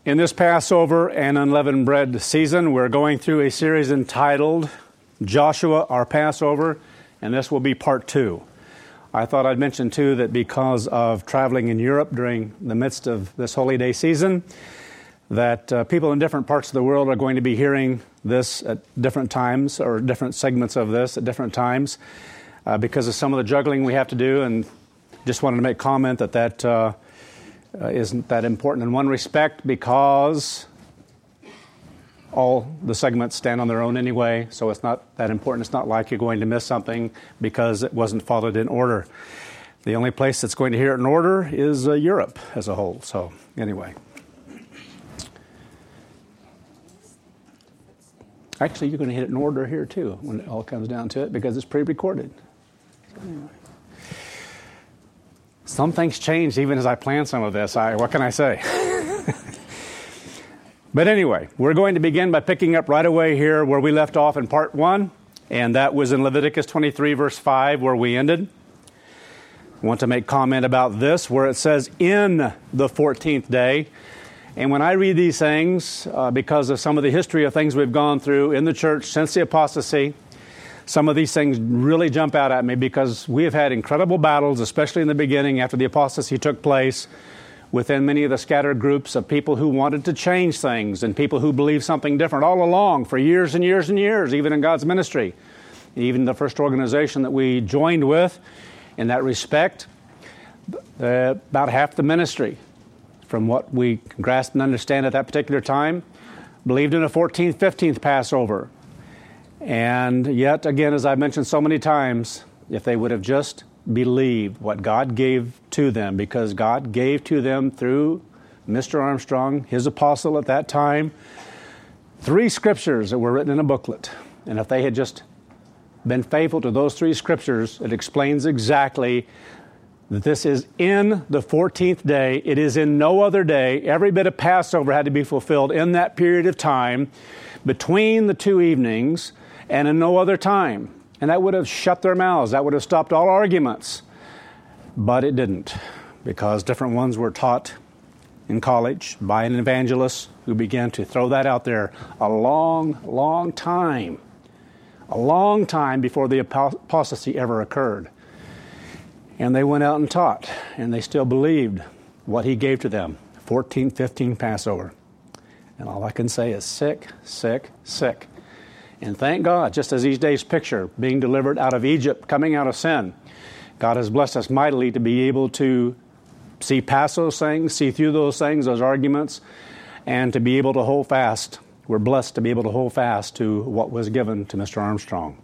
In this Passover and unleavened bread season, we're going through a series entitled Joshua, Our Passover, and this will be part 2. I thought I'd mention, too, that because of traveling in Europe during the midst of this holy day season, that people in different parts of the world are going to be hearing this at different times, or different segments of this at different times, because of some of the juggling we have to do, and just wanted to make comment that isn't that important in one respect, because all the segments stand on their own anyway, so it's not that important. It's not like you're going to miss something because it wasn't followed in order. The only place that's going to hear it in order is Europe as a whole. So anyway. Actually, you're going to hit it in order here too when it all comes down to it, because it's pre-recorded. So anyway. Some things changed even as I planned some of this. What can I say? But anyway, we're going to begin by picking up right away here where we left off in part 1, and that was in Leviticus 23, verse 5, where we ended. I want to make comment about this, where it says, in the 14th day. And when I read these things, because of some of the history of things we've gone through in the church since the apostasy, some of these things really jump out at me, because we have had incredible battles, especially in the beginning after the apostasy took place, within many of the scattered groups of people who wanted to change things and people who believed something different all along for years and years and years, even in God's ministry. Even the first organization that we joined with, in that respect, about half the ministry, from what we grasp and understand at that particular time, believed in a 14th, 15th Passover. And yet, again, as I've mentioned so many times, if they would have just believed what God gave to them, because God gave to them through Mr. Armstrong, his apostle at that time, 3 scriptures that were written in a booklet. And if they had just been faithful to those 3 scriptures, it explains exactly that this is in the 14th day. It is in no other day. Every bit of Passover had to be fulfilled in that period of time between the 2 evenings and in no other time. And that would have shut their mouths. That would have stopped all arguments. But it didn't, because different ones were taught in college by an evangelist who began to throw that out there a long, long time before the apostasy ever occurred. And they went out and taught, and they still believed what he gave to them, 14, 15 Passover. And all I can say is sick, sick, sick. And thank God, just as these days picture being delivered out of Egypt, coming out of sin, God has blessed us mightily to be able to see past those things, see through those things, those arguments, and to be able to hold fast. We're blessed to be able to hold fast to what was given to Mr. Armstrong.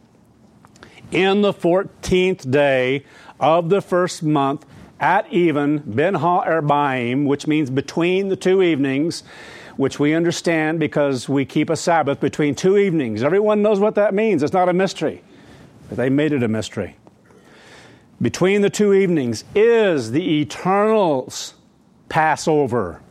In the 14th day of the first month, at even, Ben Ha-Erbaim, which means between the 2 evenings, which we understand because we keep a Sabbath between 2 evenings. Everyone knows what that means. It's not a mystery. But they made it a mystery. Between the 2 evenings is the Eternal's Passover.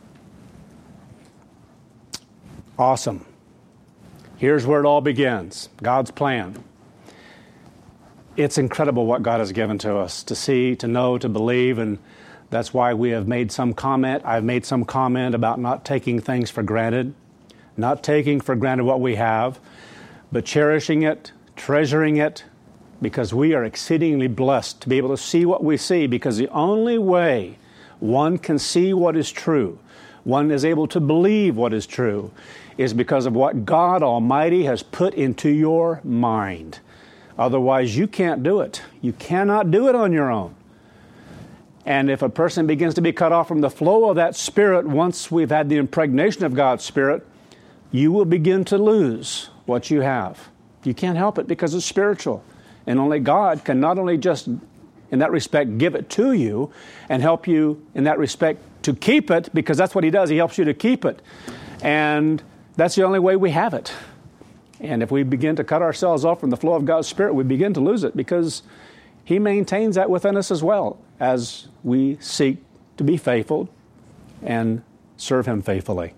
Awesome. Here's where it all begins. God's plan. It's incredible what God has given to us to see, to know, to believe, and that's why we have made some comment. I've made some comment about not taking things for granted, not taking for granted what we have, but cherishing it, treasuring it, because we are exceedingly blessed to be able to see what we see, because the only way one can see what is true, one is able to believe what is true, is because of what God Almighty has put into your mind. Otherwise, you can't do it. You cannot do it on your own. And if a person begins to be cut off from the flow of that Spirit, once we've had the impregnation of God's Spirit, you will begin to lose what you have. You can't help it because it's spiritual. And only God can not only just, in that respect, give it to you and help you in that respect to keep it, because that's what He does. He helps you to keep it. And that's the only way we have it. And if we begin to cut ourselves off from the flow of God's Spirit, we begin to lose it, because He maintains that within us as well, as we seek to be faithful and serve Him faithfully.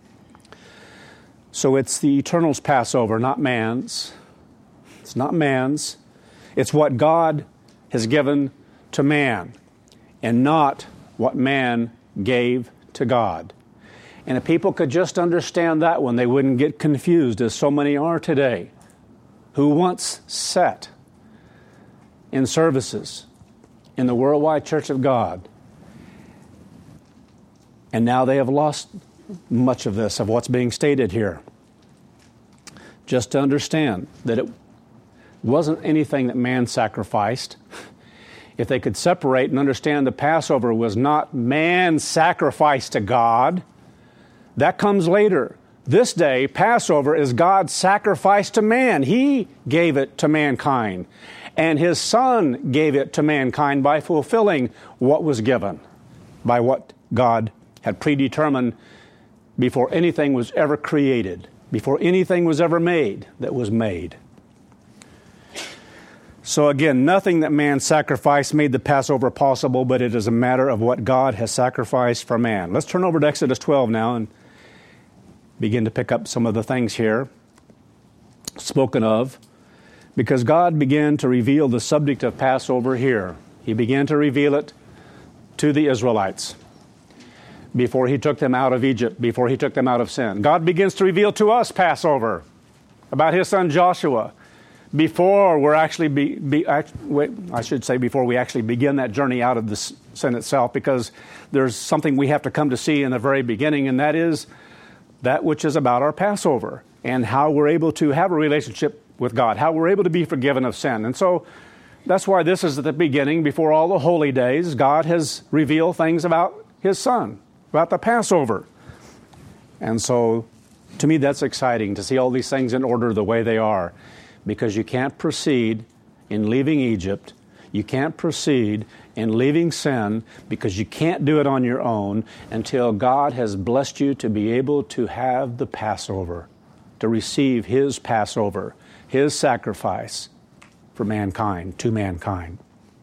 So it's the Eternal's Passover, not man's. It's not man's. It's what God has given to man, and not what man gave to God. And if people could just understand that one, they wouldn't get confused, as so many are today, who once sat in services in the Worldwide Church of God. And now they have lost much of this, of what's being stated here. Just to understand that it wasn't anything that man sacrificed. If they could separate and understand the Passover was not man's sacrifice to God, that comes later. This day, Passover is God's sacrifice to man. He gave it to mankind. And His Son gave it to mankind by fulfilling what was given, by what God had predetermined before anything was ever created, before anything was ever made that was made. So again, nothing that man sacrificed made the Passover possible, but it is a matter of what God has sacrificed for man. Let's turn over to Exodus 12 now and begin to pick up some of the things here spoken of, because God began to reveal the subject of Passover here. He began to reveal it to the Israelites before He took them out of Egypt, before He took them out of sin. God begins to reveal to us Passover about His son Joshua before we're actually before we actually begin that journey out of the sin itself, because there's something we have to come to see in the very beginning, and that is that which is about our Passover and how we're able to have a relationship with God, how we're able to be forgiven of sin. And so that's why this is at the beginning. Before all the holy days, God has revealed things about His Son, about the Passover. And so to me, that's exciting to see all these things in order the way they are, because you can't proceed in leaving Egypt. You can't proceed in leaving sin, because you can't do it on your own until God has blessed you to be able to have the Passover, to receive His Passover, His sacrifice for mankind, to mankind.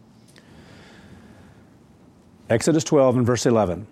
Exodus 12 and verse 11.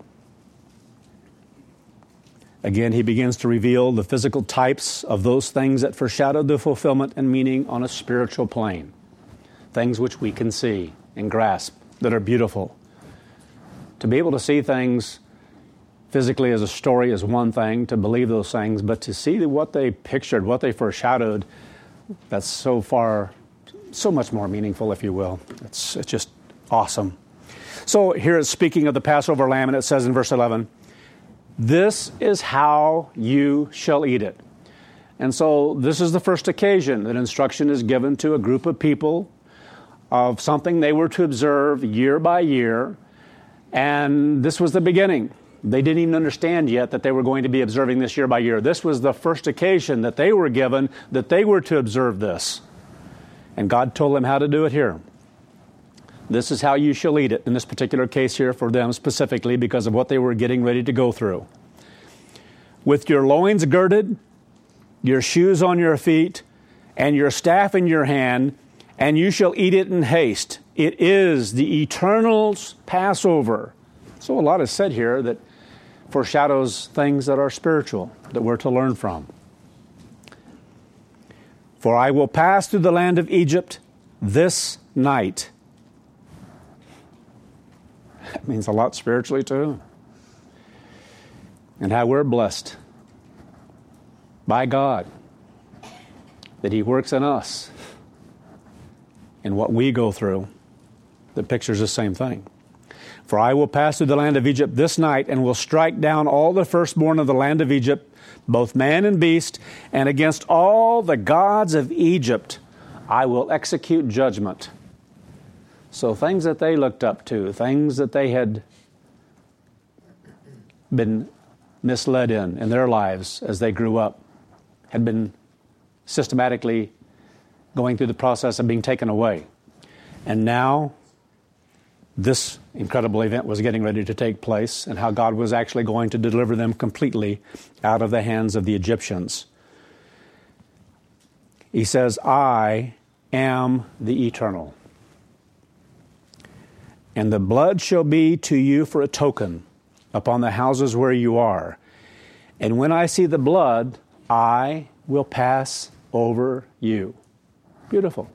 Again, He begins to reveal the physical types of those things that foreshadowed the fulfillment and meaning on a spiritual plane. Things which we can see and grasp that are beautiful. To be able to see things physically as a story is one thing, to believe those things, but to see what they pictured, what they foreshadowed, that's so much more meaningful, if you will. It's just awesome. So here it's speaking of the Passover lamb, and it says in verse 11, "This is how you shall eat it." And so this is the first occasion that instruction is given to a group of people of something they were to observe year by year. And this was the beginning. They didn't even understand yet that they were going to be observing this year by year. This was the first occasion that they were given that they were to observe this. And God told them how to do it here. This is how you shall eat it, in this particular case here for them specifically because of what they were getting ready to go through. With your loins girded, your shoes on your feet, and your staff in your hand, and you shall eat it in haste. It is the Eternal's Passover. So a lot is said here that foreshadows things that are spiritual, that we're to learn from. For I will pass through the land of Egypt this night. That means a lot spiritually too. And how we're blessed by God that He works in us in what we go through that pictures the same thing. For I will pass through the land of Egypt this night and will strike down all the firstborn of the land of Egypt, both man and beast, and against all the gods of Egypt I will execute judgment. So things that they looked up to, things that they had been misled in their lives as they grew up, had been systematically going through the process of being taken away. And now this incredible event was getting ready to take place, and how God was actually going to deliver them completely out of the hands of the Egyptians. He says, I am the Eternal. And the blood shall be to you for a token upon the houses where you are. And when I see the blood, I will pass over you. Beautiful.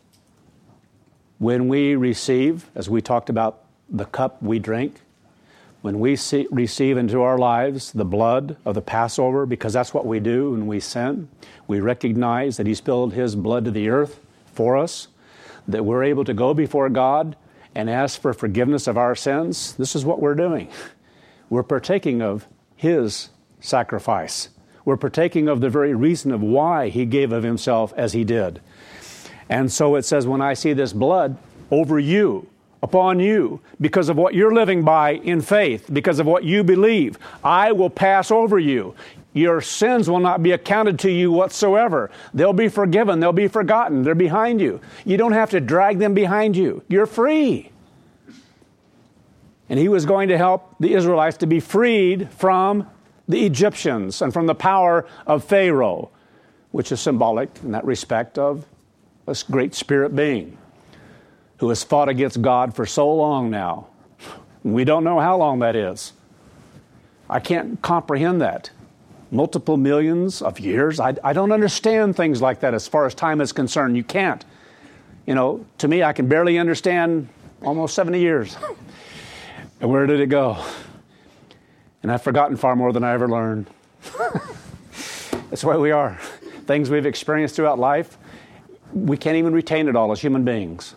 When we receive, as we talked about, the cup we drink, when we receive into our lives the blood of the Passover, because that's what we do when we sin, we recognize that He spilled His blood to the earth for us, that we're able to go before God and ask for forgiveness of our sins. This is what we're doing. We're partaking of His sacrifice. We're partaking of the very reason of why He gave of Himself as He did. And so it says, when I see this blood over you, upon you, because of what you're living by in faith, because of what you believe, I will pass over you. Your sins will not be accounted to you whatsoever. They'll be forgiven. They'll be forgotten. They're behind you. You don't have to drag them behind you. You're free. And He was going to help the Israelites to be freed from the Egyptians and from the power of Pharaoh, which is symbolic in that respect of a great spirit being who has fought against God for so long now. We don't know how long that is. I can't comprehend that. Multiple millions of years. I don't understand things like that as far as time is concerned. You can't. To me, I can barely understand almost 70 years. And where did it go? And I've forgotten far more than I ever learned. That's the way we are. Things we've experienced throughout life, we can't even retain it all as human beings.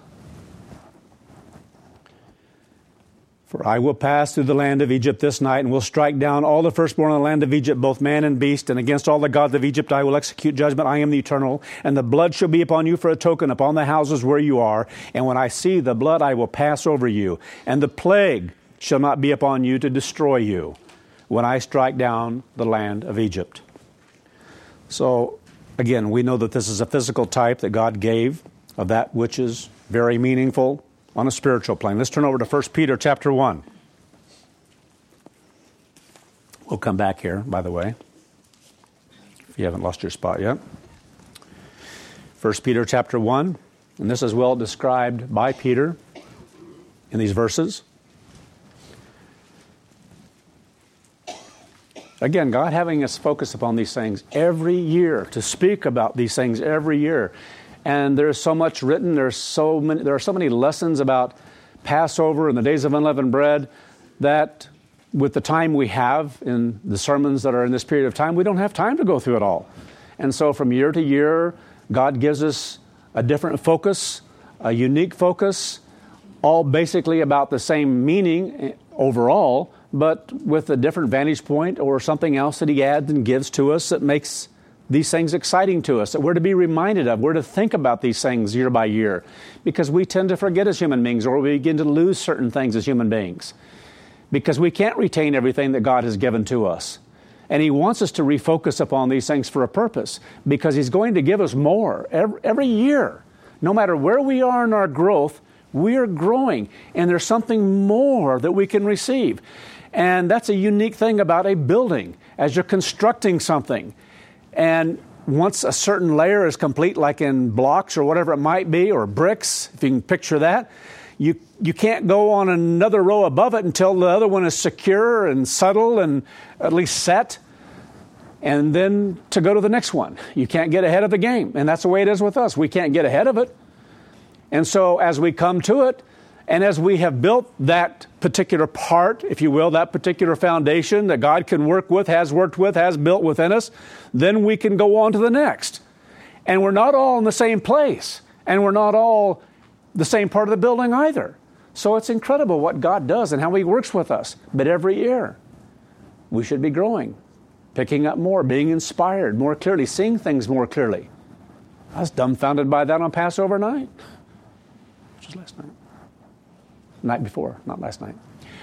For I will pass through the land of Egypt this night, and will strike down all the firstborn in the land of Egypt, both man and beast, and against all the gods of Egypt I will execute judgment. I am the Eternal, and the blood shall be upon you for a token upon the houses where you are. And when I see the blood, I will pass over you, and the plague shall not be upon you to destroy you, when I strike down the land of Egypt. So, again, we know that this is a physical type that God gave of that which is very meaningful on a spiritual plane. Let's turn over to 1 Peter chapter 1. We'll come back here, by the way, if you haven't lost your spot yet. 1 Peter chapter 1, and this is well described by Peter in these verses. Again, God having us focus upon these things every year, to speak about these things every year. And there's so much written, there are so many lessons about Passover and the days of unleavened bread that with the time we have in the sermons that are in this period of time, we don't have time to go through it all. And so from year to year, God gives us a different focus, a unique focus, all basically about the same meaning overall, but with a different vantage point or something else that He adds and gives to us that makes these things exciting to us, that we're to be reminded of. We're to think about these things year by year, because we tend to forget as human beings, or we begin to lose certain things as human beings, because we can't retain everything that God has given to us. And He wants us to refocus upon these things for a purpose, because He's going to give us more every year. No matter where we are in our growth, we are growing, and there's something more that we can receive. And that's a unique thing about a building. As you're constructing something, and once a certain layer is complete, like in blocks or whatever it might be, or bricks, if you can picture that, you can't go on another row above it until the other one is secure and subtle and at least set, and then to go to the next one. You can't get ahead of the game, and that's the way it is with us. We can't get ahead of it. And so as we come to it, and as we have built that particular part, if you will, that particular foundation that God can work with, has worked with, has built within us, then we can go on to the next. And we're not all in the same place. And we're not all the same part of the building either. So it's incredible what God does and how He works with us. But every year, we should be growing, picking up more, being inspired more clearly, seeing things more clearly. I was dumbfounded by that on Passover night, which was last night. Night before, not last night.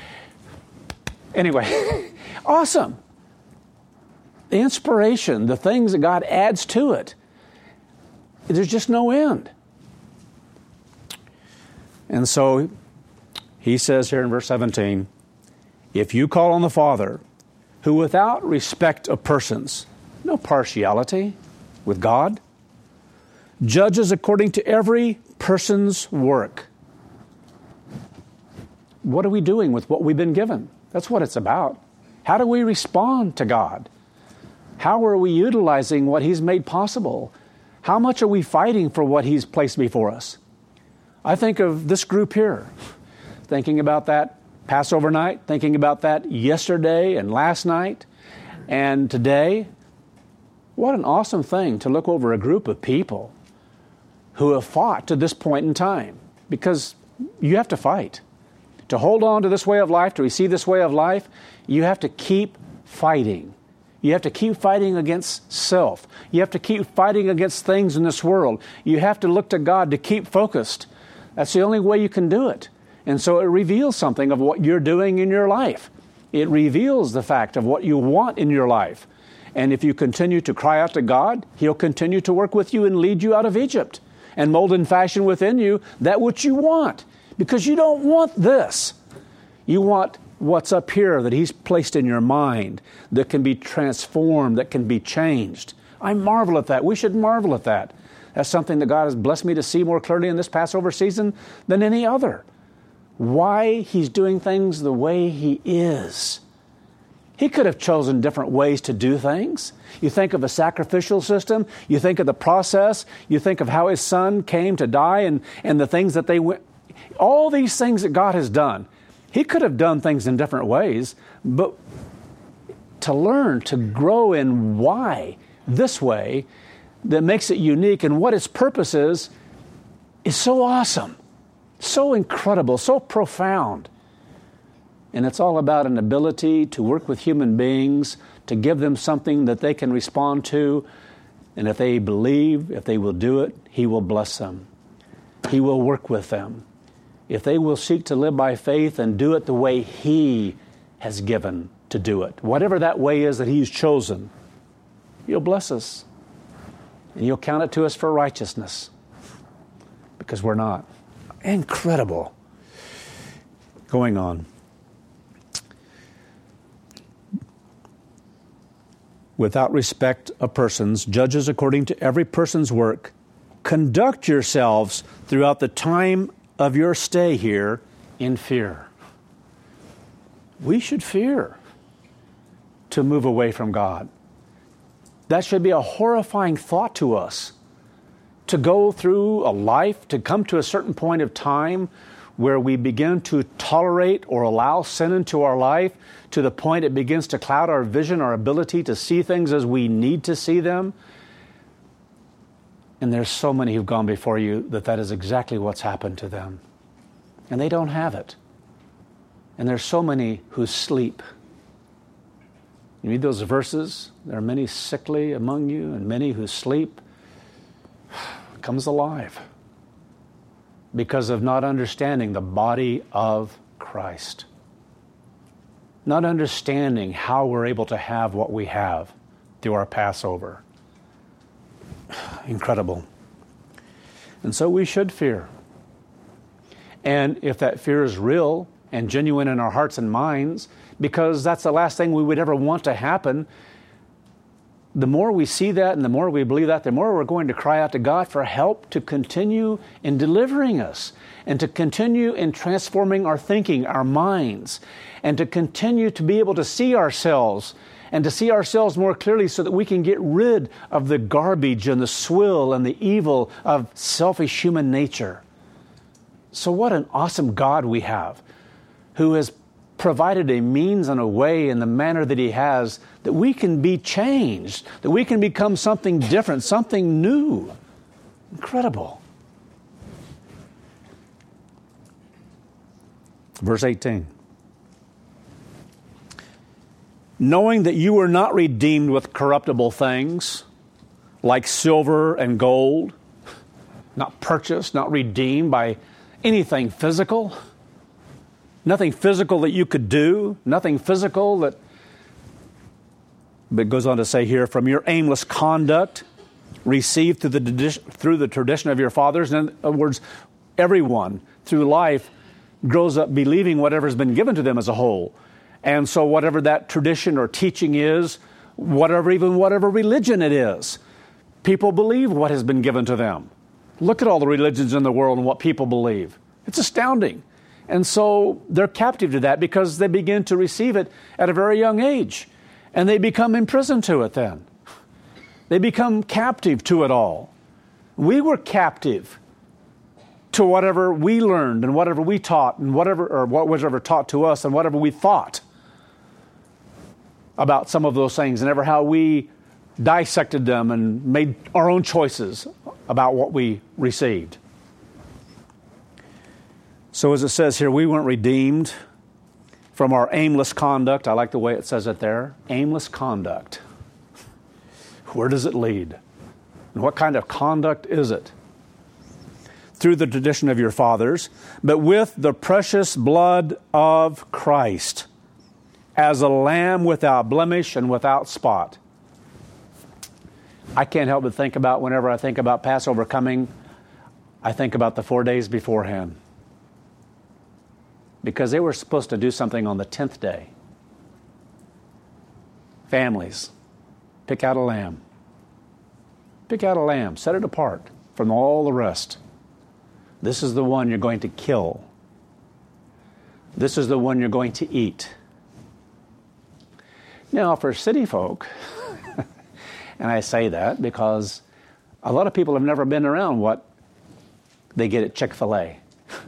Anyway, awesome. The inspiration, the things that God adds to it, there's just no end. And so He says here in verse 17, if you call on the Father, who without respect of persons, no partiality with God, judges according to every person's work. What are we doing with what we've been given? That's what it's about. How do we respond to God? How are we utilizing what He's made possible? How much are we fighting for what He's placed before us? I think of this group here, thinking about that Passover night, thinking about that yesterday and last night and today. What an awesome thing to look over a group of people who have fought to this point in time, because you have to fight. To hold on to this way of life, to receive this way of life, you have to keep fighting. You have to keep fighting against self. You have to keep fighting against things in this world. You have to look to God to keep focused. That's the only way you can do it. And so it reveals something of what you're doing in your life. It reveals the fact of what you want in your life. And if you continue to cry out to God, He'll continue to work with you and lead you out of Egypt and mold and fashion within you that which you want. Because you don't want this. You want what's up here that He's placed in your mind that can be transformed, that can be changed. I marvel at that. We should marvel at that. That's something that God has blessed me to see more clearly in this Passover season than any other. Why He's doing things the way He is. He could have chosen different ways to do things. You think of a sacrificial system. You think of the process. You think of how His Son came to die and the things that they went. All these things that God has done. He could have done things in different ways, but to learn, to grow in why this way that makes it unique and what its purpose is so awesome, so incredible, so profound. And it's all about an ability to work with human beings, to give them something that they can respond to. And if they believe, if they will do it, He will bless them. He will work with them. If they will seek to live by faith and do it the way He has given to do it, whatever that way is that He's chosen, He'll bless us. And He'll count it to us for righteousness. Because we're not. Incredible. Going on. Without respect of persons, judges according to every person's work, conduct yourselves throughout the time of your stay here in fear. We should fear to move away from God. That should be a horrifying thought to us. To go through a life, to come to a certain point of time where we begin to tolerate or allow sin into our life to the point it begins to cloud our vision, our ability to see things as we need to see them. And there's so many who've gone before you that is exactly what's happened to them. And they don't have it. And there's so many who sleep. You read those verses, there are many sickly among you and many who sleep. Comes alive. Because of not understanding the body of Christ. Not understanding how we're able to have what we have through our Passover. Incredible. And so we should fear. And if that fear is real and genuine in our hearts and minds, because that's the last thing we would ever want to happen, the more we see that and the more we believe that, the more we're going to cry out to God for help to continue in delivering us and to continue in transforming our thinking, our minds, and to continue to be able to see ourselves and to see ourselves more clearly so that we can get rid of the garbage and the swill and the evil of selfish human nature. So what an awesome God we have, who has provided a means and a way in the manner that He has that we can be changed, that we can become something different, something new. Incredible. Verse 18. Knowing that you were not redeemed with corruptible things, like silver and gold, not purchased, not redeemed by anything physical, nothing physical that you could do, nothing physical that, but it goes on to say here, from your aimless conduct received through the tradition of your fathers. In other words, everyone through life grows up believing whatever's been given to them as a whole. And so whatever that tradition or teaching is, whatever religion it is, people believe what has been given to them. Look at all the religions in the world and what people believe. It's astounding. And so they're captive to that because they begin to receive it at a very young age. And they become imprisoned to it then. They become captive to it all. We were captive to whatever we learned and whatever we taught and what was ever taught to us and whatever we thought about some of those things and ever how we dissected them and made our own choices about what we received. So as it says here, we weren't redeemed from our aimless conduct. I like the way it says it there. Aimless conduct. Where does it lead? And what kind of conduct is it? Through the tradition of your fathers, but with the precious blood of Christ, as a lamb without blemish and without spot. I can't help but think about, whenever I think about Passover coming, I think about the 4 days beforehand. Because they were supposed to do something on the 10th day. Families, pick out a lamb. Pick out a lamb, set it apart from all the rest. This is the one you're going to kill. This is the one you're going to eat. Now, for city folk, and I say that because a lot of people have never been around what they get at Chick-fil-A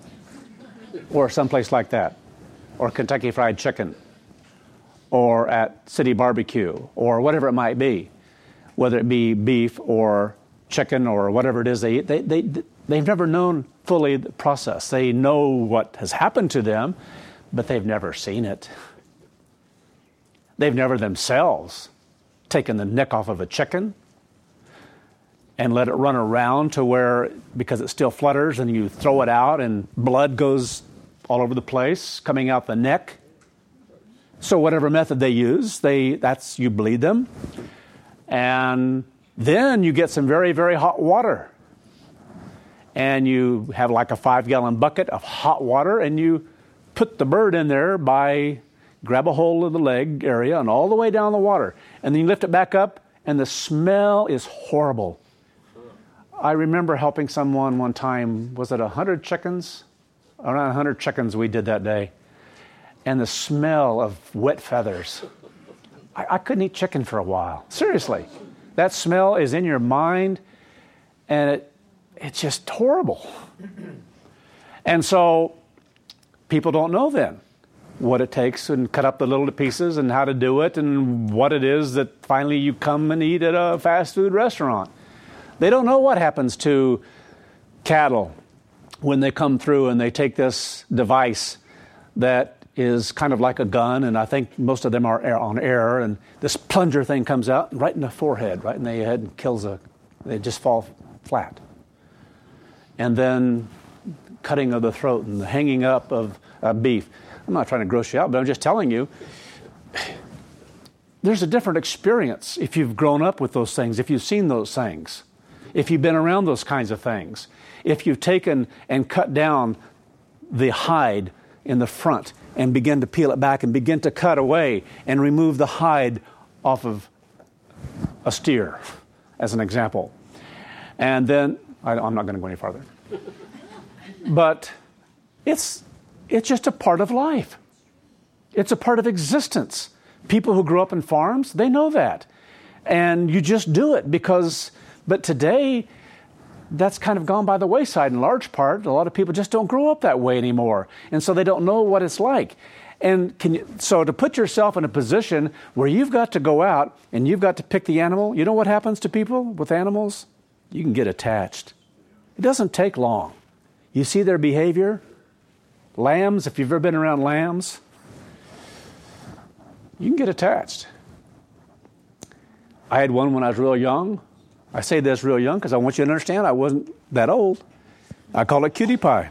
or someplace like that, or Kentucky Fried Chicken, or at City Barbecue, or whatever it might be, whether it be beef or chicken or whatever it is they eat. They've never known fully the process. They know what has happened to them, but they've never seen it. They've never themselves taken the neck off of a chicken and let it run around to where, because it still flutters, and you throw it out and blood goes all over the place, coming out the neck. So whatever method they use, you bleed them. And then you get some very, very hot water. And you have like a 5-gallon bucket of hot water, and you put the bird in there grab a hold of the leg area and all the way down the water. And then you lift it back up, and the smell is horrible. I remember helping someone one time, was it 100 chickens? Around 100 chickens we did that day. And the smell of wet feathers. I couldn't eat chicken for a while. Seriously. That smell is in your mind, and it's just horrible. And so people don't know then what it takes and cut up the little pieces and how to do it and what it is that finally you come and eat at a fast food restaurant. They don't know what happens to cattle when they come through and they take this device that is kind of like a gun, and I think most of them are on air, and this plunger thing comes out right in the forehead, right in the head, and kills they just fall flat. And then cutting of the throat and the hanging up of beef. I'm not trying to gross you out, but I'm just telling you, there's a different experience if you've grown up with those things, if you've seen those things, if you've been around those kinds of things, if you've taken and cut down the hide in the front and begin to peel it back and begin to cut away and remove the hide off of a steer, as an example. And then, I'm not going to go any farther. But it's just a part of life. It's a part of existence. People who grew up in farms, they know that. And you just do it but today, that's kind of gone by the wayside in large part. A lot of people just don't grow up that way anymore. And so they don't know what it's like. And so to put yourself in a position where you've got to go out and you've got to pick the animal, you know what happens to people with animals? You can get attached. It doesn't take long. You see their behavior. Lambs, if you've ever been around lambs, you can get attached. I had one when I was real young. I say this real young because I want you to understand I wasn't that old. I call it Cutie Pie.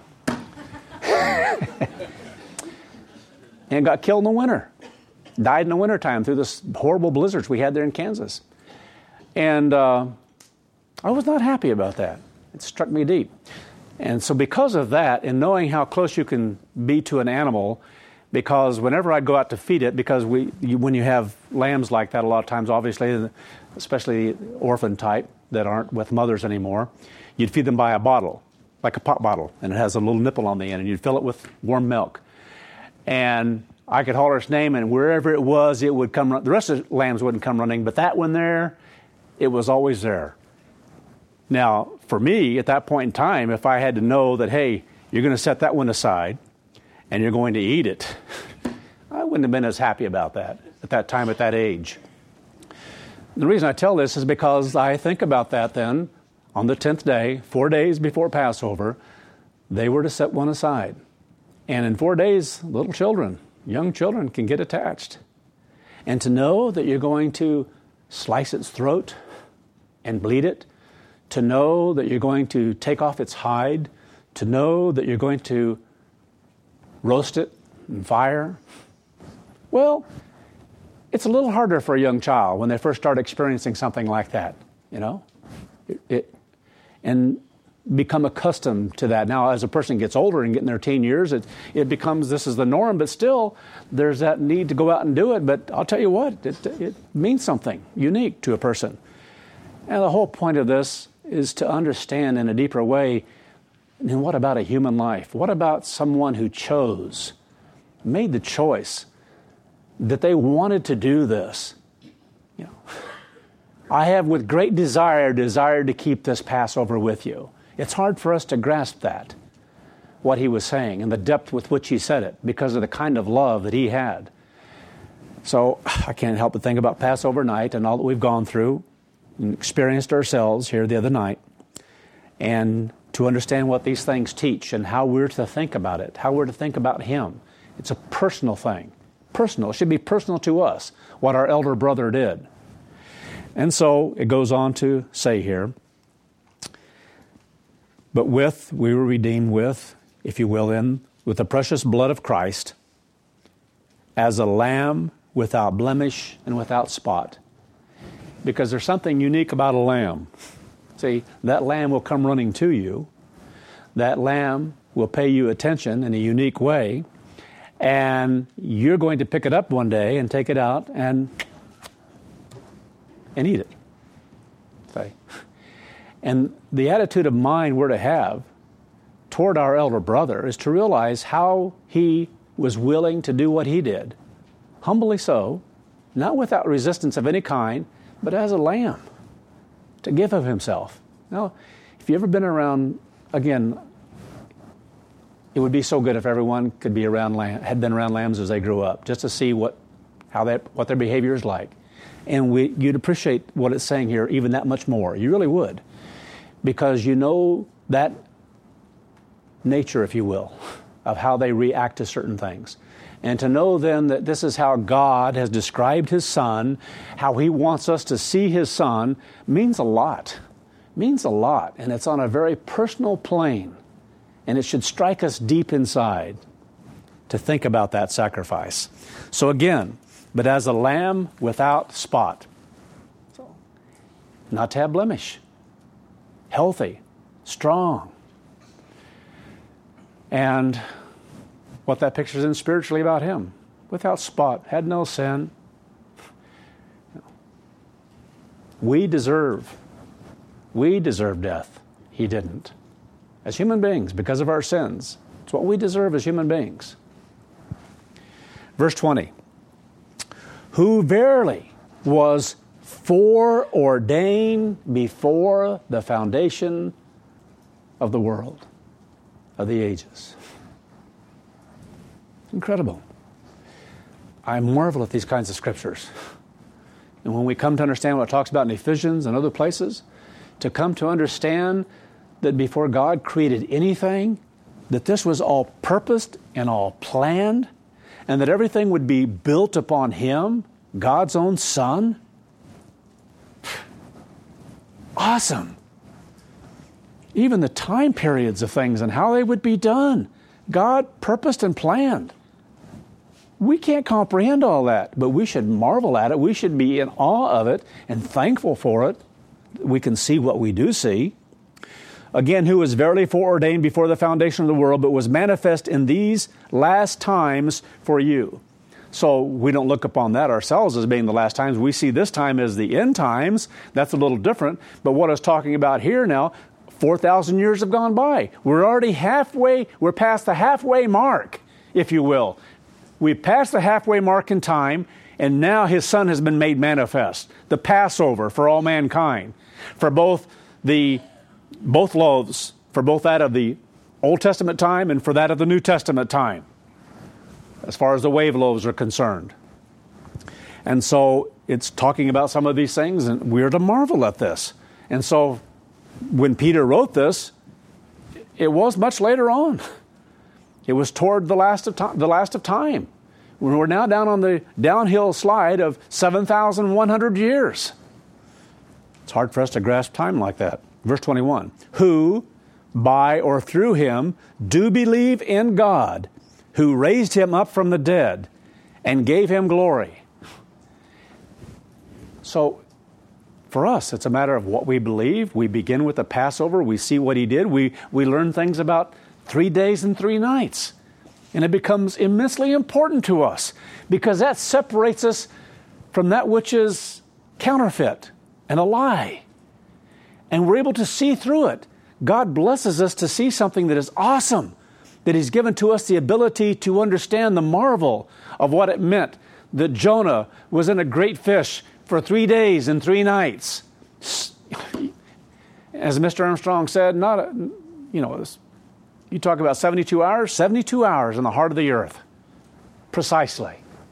And got killed in the winter. Died in the wintertime through this horrible blizzards we had there in Kansas. And I was not happy about that. It struck me deep. And so because of that, and knowing how close you can be to an animal, because whenever I'd go out to feed it, because when you have lambs like that, a lot of times, obviously, especially orphan type that aren't with mothers anymore, you'd feed them by a bottle, like a pop bottle, and it has a little nipple on the end, and you'd fill it with warm milk. And I could holler its name, and wherever it was, it would come. The rest of the lambs wouldn't come running, but that one there, it was always there. Now, for me, at that point in time, if I had to know that, hey, you're going to set that one aside and you're going to eat it, I wouldn't have been as happy about that at that time, at that age. The reason I tell this is because I think about that then. On the 10th day, 4 days before Passover, they were to set one aside. And in 4 days, little children, young children can get attached. And to know that you're going to slice its throat and bleed it, to know that you're going to take off its hide, to know that you're going to roast it in fire, well, it's a little harder for a young child when they first start experiencing something like that, you know, and become accustomed to that. Now, as a person gets older and get in their teen years, it becomes this is the norm, but still there's that need to go out and do it. But I'll tell you what, it means something unique to a person. And the whole point of this is to understand in a deeper way, and what about a human life? What about someone who made the choice that they wanted to do this? You know, I have with great desire to keep this Passover with you. It's hard for us to grasp that, what he was saying, and the depth with which he said it, because of the kind of love that he had. So I can't help but think about Passover night and all that we've gone through and experienced ourselves here the other night, and to understand what these things teach and how we're to think about it, how we're to think about him. It's a personal thing. Personal. It should be personal to us, what our elder brother did. And so it goes on to say here, but we were redeemed with, if you will, with the precious blood of Christ, as a lamb without blemish and without spot. Because there's something unique about a lamb. See, that lamb will come running to you. That lamb will pay you attention in a unique way. And you're going to pick it up one day and take it out and eat it. Okay. And the attitude of mind we're to have toward our elder brother is to realize how he was willing to do what he did. Humbly so, not without resistance of any kind, but as a lamb, to give of himself. Now, if you've ever been around, again, it would be so good if everyone could be had been around lambs as they grew up, just to see what their behavior is like. And you'd appreciate what it's saying here even that much more. You really would. Because you know that nature, if you will, of how they react to certain things. And to know then that this is how God has described his Son, how he wants us to see his Son, means a lot. Means a lot. And it's on a very personal plane. And it should strike us deep inside to think about that sacrifice. So again, but as a lamb without spot. So, not to have blemish. Healthy. Strong. And what that pictures in spiritually about him. Without spot. Had no sin. We deserve death. He didn't. As human beings, because of our sins. It's what we deserve as human beings. Verse 20. Who verily was foreordained before the foundation of the world, of the ages. Incredible. I marvel at these kinds of scriptures. And when we come to understand what it talks about in Ephesians and other places, to come to understand that before God created anything, that this was all purposed and all planned, and that everything would be built upon him, God's own Son. Awesome. Even the time periods of things and how they would be done, God purposed and planned. We can't comprehend all that, but we should marvel at it. We should be in awe of it and thankful for it. We can see what we do see. Again, who was verily foreordained before the foundation of the world, but was manifest in these last times for you. So we don't look upon that ourselves as being the last times. We see this time as the end times. That's a little different. But what I was talking about here now, 4,000 years have gone by. We're already we're past the halfway mark, if you will. We've passed the halfway mark in time, and now his Son has been made manifest. The Passover for all mankind. For both the both loaves, for both that of the Old Testament time and for that of the New Testament time, as far as the wave loaves are concerned. And so it's talking about some of these things, and we're to marvel at this. And so when Peter wrote this, it was much later on. It was toward the last of time. We're now down on the downhill slide of 7,100 years. It's hard for us to grasp time like that. Verse 21, who by or through him do believe in God, who raised him up from the dead and gave him glory. So for us, it's a matter of what we believe. We begin with the Passover. We see what he did. We learn things about 3 days and 3 nights. And it becomes immensely important to us because that separates us from that which is counterfeit and a lie. And we're able to see through it. God blesses us to see something that is awesome, that he's given to us the ability to understand the marvel of what it meant that Jonah was in a great fish for 3 days and 3 nights. As Mr. Armstrong said, you talk about 72 hours, 72 hours in the heart of the earth. Precisely.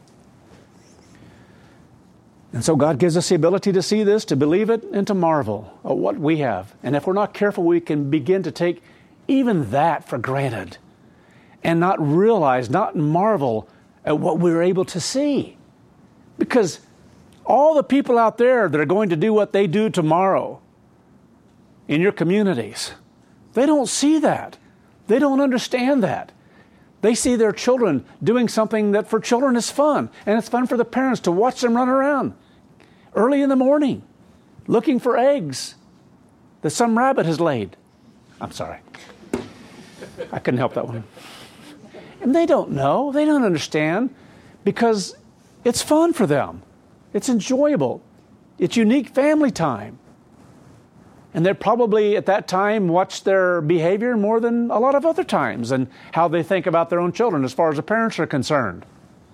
And so God gives us the ability to see this, to believe it, and to marvel at what we have. And if we're not careful, we can begin to take even that for granted and not realize, not marvel at what we're able to see. Because all the people out there that are going to do what they do tomorrow in your communities, they don't see that. They don't understand that. They see their children doing something that for children is fun. And it's fun for the parents to watch them run around early in the morning looking for eggs that some rabbit has laid. I'm sorry. I couldn't help that one. And they don't know. They don't understand because it's fun for them. It's enjoyable. It's unique family time. And they probably at that time watch their behavior more than a lot of other times and how they think about their own children as far as the parents are concerned.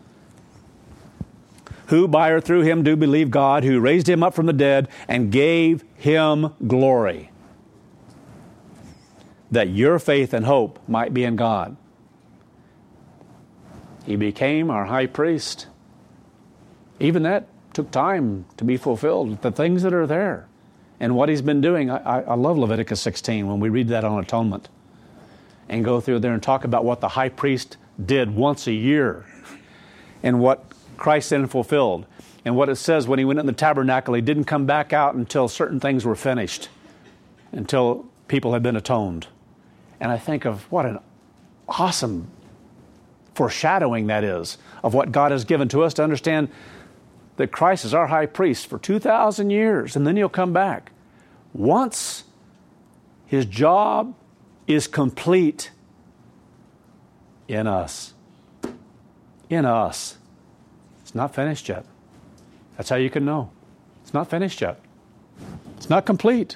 Who by or through him do believe God, who raised him up from the dead and gave him glory, that your faith and hope might be in God. He became our high priest. Even that took time to be fulfilled, the things that are there. And what he's been doing, I love Leviticus 16 when we read that on atonement and go through there and talk about what the high priest did once a year and what Christ then fulfilled. And what it says when he went in the tabernacle, he didn't come back out until certain things were finished, until people had been atoned. And I think of what an awesome foreshadowing that is of what God has given to us to understand that Christ is our high priest for 2,000 years, and then he'll come back. Once his job is complete in us. In us. It's not finished yet. That's how you can know. It's not finished yet. It's not complete.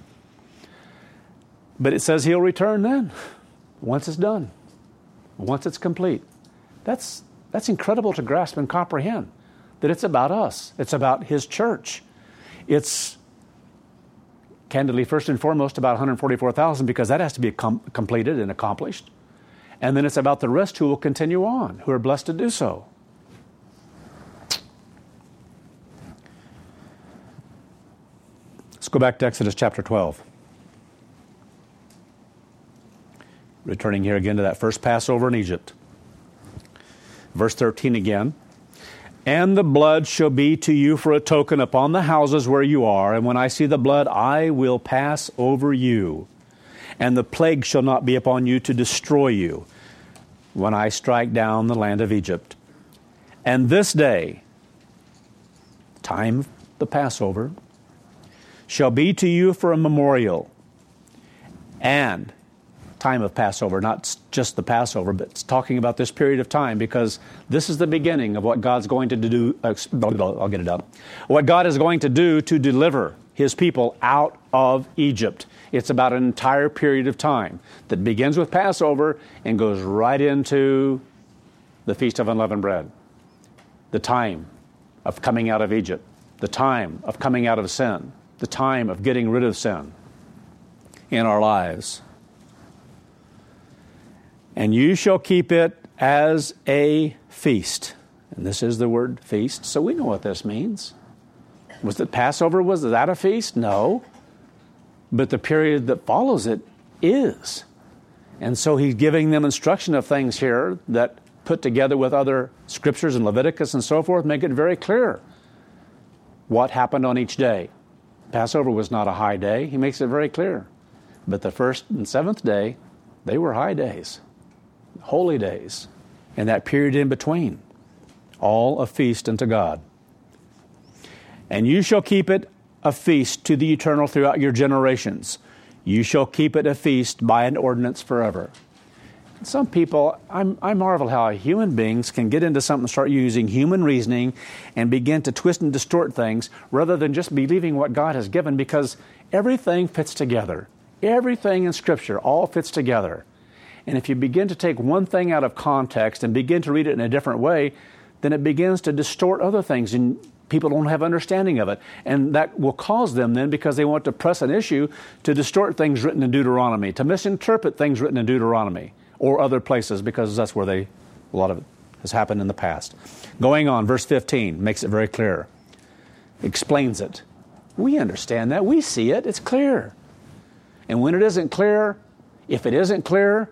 But it says he'll return then, once it's done, once it's complete. That's incredible to grasp and comprehend. That it's about us. It's about his church. It's, candidly, first and foremost, about 144,000 because that has to be completed and accomplished. And then it's about the rest who will continue on, who are blessed to do so. Let's go back to Exodus chapter 12. Returning here again to that first Passover in Egypt. Verse 13 again. And the blood shall be to you for a token upon the houses where you are. And when I see the blood, I will pass over you. And the plague shall not be upon you to destroy you when I strike down the land of Egypt. And this day, time of the Passover, shall be to you for a memorial. And time of Passover, not just the Passover, but it's talking about this period of time because this is the beginning of what God's going to do. I'll get it up. What God is going to do to deliver his people out of Egypt. It's about an entire period of time that begins with Passover and goes right into the Feast of Unleavened Bread. The time of coming out of Egypt. The time of coming out of sin. The time of getting rid of sin. in our lives. And you shall keep it as a feast. And this is the word feast, so we know what this means. Was it Passover? Was that a feast? No. But the period that follows it is. And so he's giving them instruction of things here that put together with other scriptures in Leviticus and so forth make it very clear what happened on each day. Passover was not a high day. He makes it very clear. But the first and seventh day, they were high days, holy days, and that period in between, all a feast unto God. And you shall keep it a feast to the eternal throughout your generations. You shall keep it a feast by an ordinance forever. Some people, I marvel how human beings can get into something and start using human reasoning and begin to twist and distort things rather than just believing what God has given, because everything fits together. Everything in Scripture all fits together. And if you begin to take one thing out of context and begin to read it in a different way, then it begins to distort other things, and people don't have understanding of it. And that will cause them then, because they want to press an issue, to distort things written in Deuteronomy, to misinterpret things written in Deuteronomy or other places, because that's where a lot of it has happened in the past. Going on, verse 15 makes it very clear. Explains it. We understand that. We see it. It's clear. And when it isn't clear, if it isn't clear,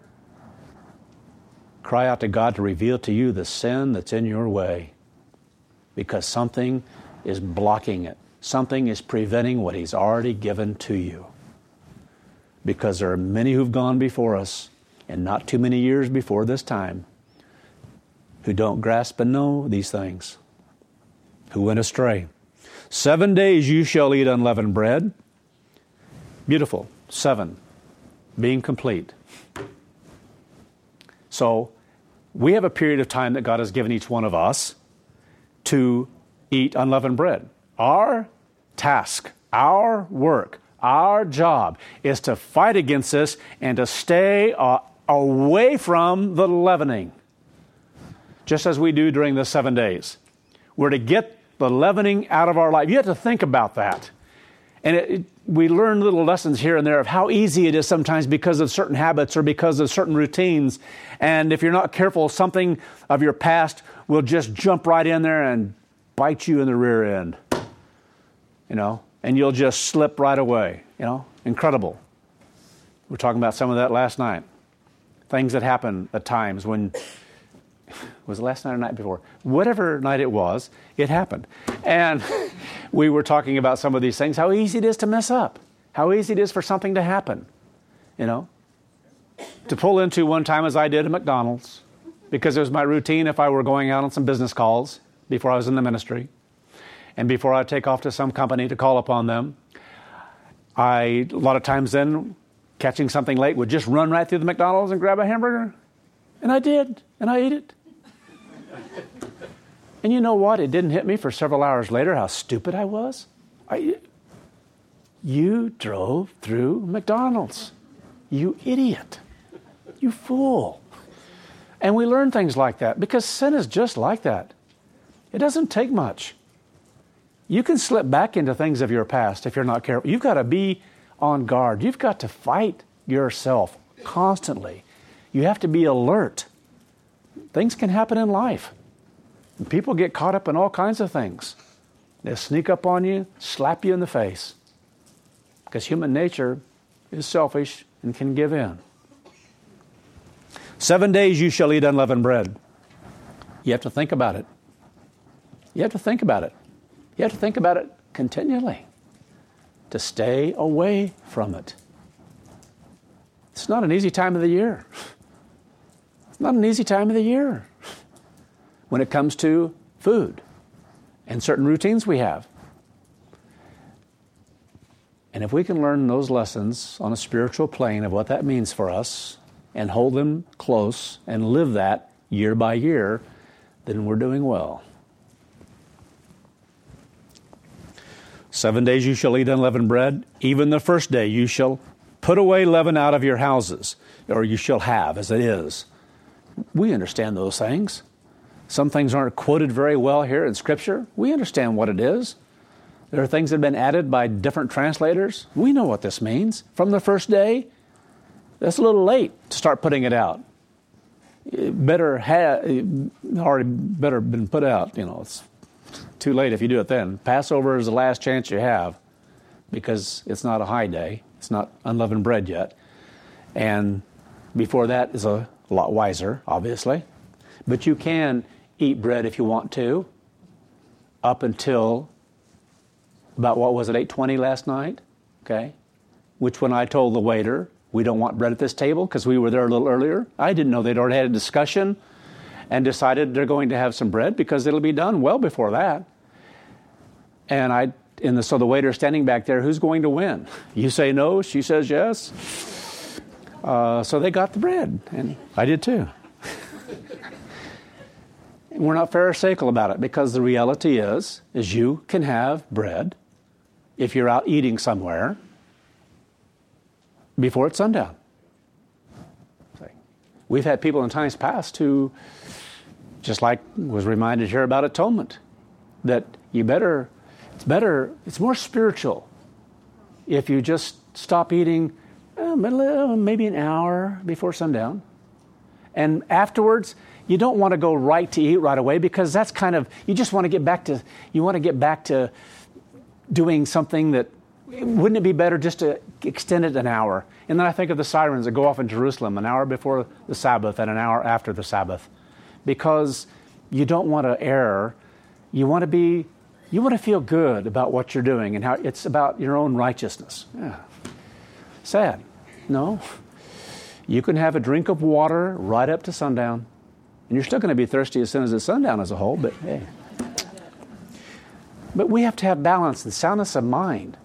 cry out to God to reveal to you the sin that's in your way, because something is blocking it. Something is preventing what He's already given to you. Because there are many who've gone before us, and not too many years before this time, who don't grasp and know these things, who went astray. 7 days you shall eat unleavened bread. Beautiful. 7. Being complete. So, we have a period of time that God has given each one of us to eat unleavened bread. Our task, our work, our job is to fight against this and to stay away from the leavening, just as we do during the 7 days. We're to get the leavening out of our life. You have to think about that. And we learn little lessons here and there of how easy it is sometimes because of certain habits or because of certain routines. And if you're not careful, something of your past will just jump right in there and bite you in the rear end. And you'll just slip right away. Incredible. We were talking about some of that last night. Things that happen at times when, was it last night or night before? Whatever night it was, it happened. And we were talking about some of these things, how easy it is to mess up, how easy it is for something to happen, to pull into one time as I did at McDonald's, because it was my routine if I were going out on some business calls before I was in the ministry, and before I take off to some company to call upon them. A lot of times then, catching something late, would just run right through the McDonald's and grab a hamburger. And I did, and I ate it. And you know what? It didn't hit me for several hours later how stupid I was. You drove through McDonald's. You idiot. You fool. And we learn things like that because sin is just like that. It doesn't take much. You can slip back into things of your past if you're not careful. You've got to be on guard. You've got to fight yourself constantly. You have to be alert. Things can happen in life. People get caught up in all kinds of things. They sneak up on you, slap you in the face. Because human nature is selfish and can give in. 7 days you shall eat unleavened bread. You have to think about it. You have to think about it. You have to think about it continually to stay away from it. It's not an easy time of the year. It's not an easy time of the year when it comes to food and certain routines we have. And if we can learn those lessons on a spiritual plane of what that means for us and hold them close and live that year by year, then we're doing well. 7 days you shall eat unleavened bread. Even the first day you shall put away leaven out of your houses, or you shall have as it is. We understand those things. Some things aren't quoted very well here in Scripture. We understand what it is. There are things that have been added by different translators. We know what this means. From the first day, that's a little late to start putting it out. It already better been put out. It's too late if you do it then. Passover is the last chance you have because it's not a high day. It's not unleavened bread yet. And before that is a lot wiser, obviously. But you can eat bread if you want to up until about, 8:20 last night? Okay. Which when I told the waiter, we don't want bread at this table because we were there a little earlier. I didn't know they'd already had a discussion and decided they're going to have some bread because it'll be done well before that. So the waiter's standing back there, who's going to win? You say no, she says yes. So they got the bread, and I did too. We're not pharisaical about it because the reality is you can have bread if you're out eating somewhere before it's sundown. We've had people in times past who, just like was reminded here about atonement, that it's more spiritual if you just stop eating maybe an hour before sundown. And afterwards, you don't want to go right to eat right away because that's you just want to get back to doing something that, wouldn't it be better just to extend it an hour? And then I think of the sirens that go off in Jerusalem an hour before the Sabbath and an hour after the Sabbath, because you don't want to err. You want to feel good about what you're doing and how it's about your own righteousness. Yeah. Sad. No. You can have a drink of water right up to sundown, and you're still going to be thirsty as soon as it's sundown as a whole, but hey. But we have to have balance and soundness of mind.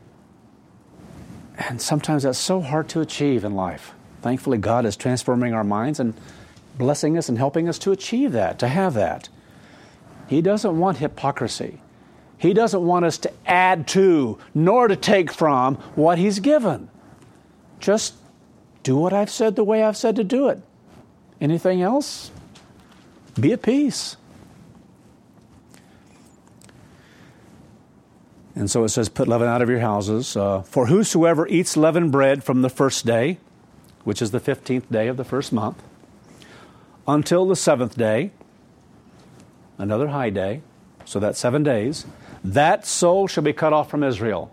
And sometimes that's so hard to achieve in life. Thankfully, God is transforming our minds and blessing us and helping us to achieve that, to have that. He doesn't want hypocrisy. He doesn't want us to add to, nor to take from what He's given. Just do what I've said the way I've said to do it. Anything else? Be at peace. And so it says, put leaven out of your houses. For whosoever eats leavened bread from the first day, which is the 15th day of the first month, until the 7th day, another high day, so that's 7 days, that soul shall be cut off from Israel.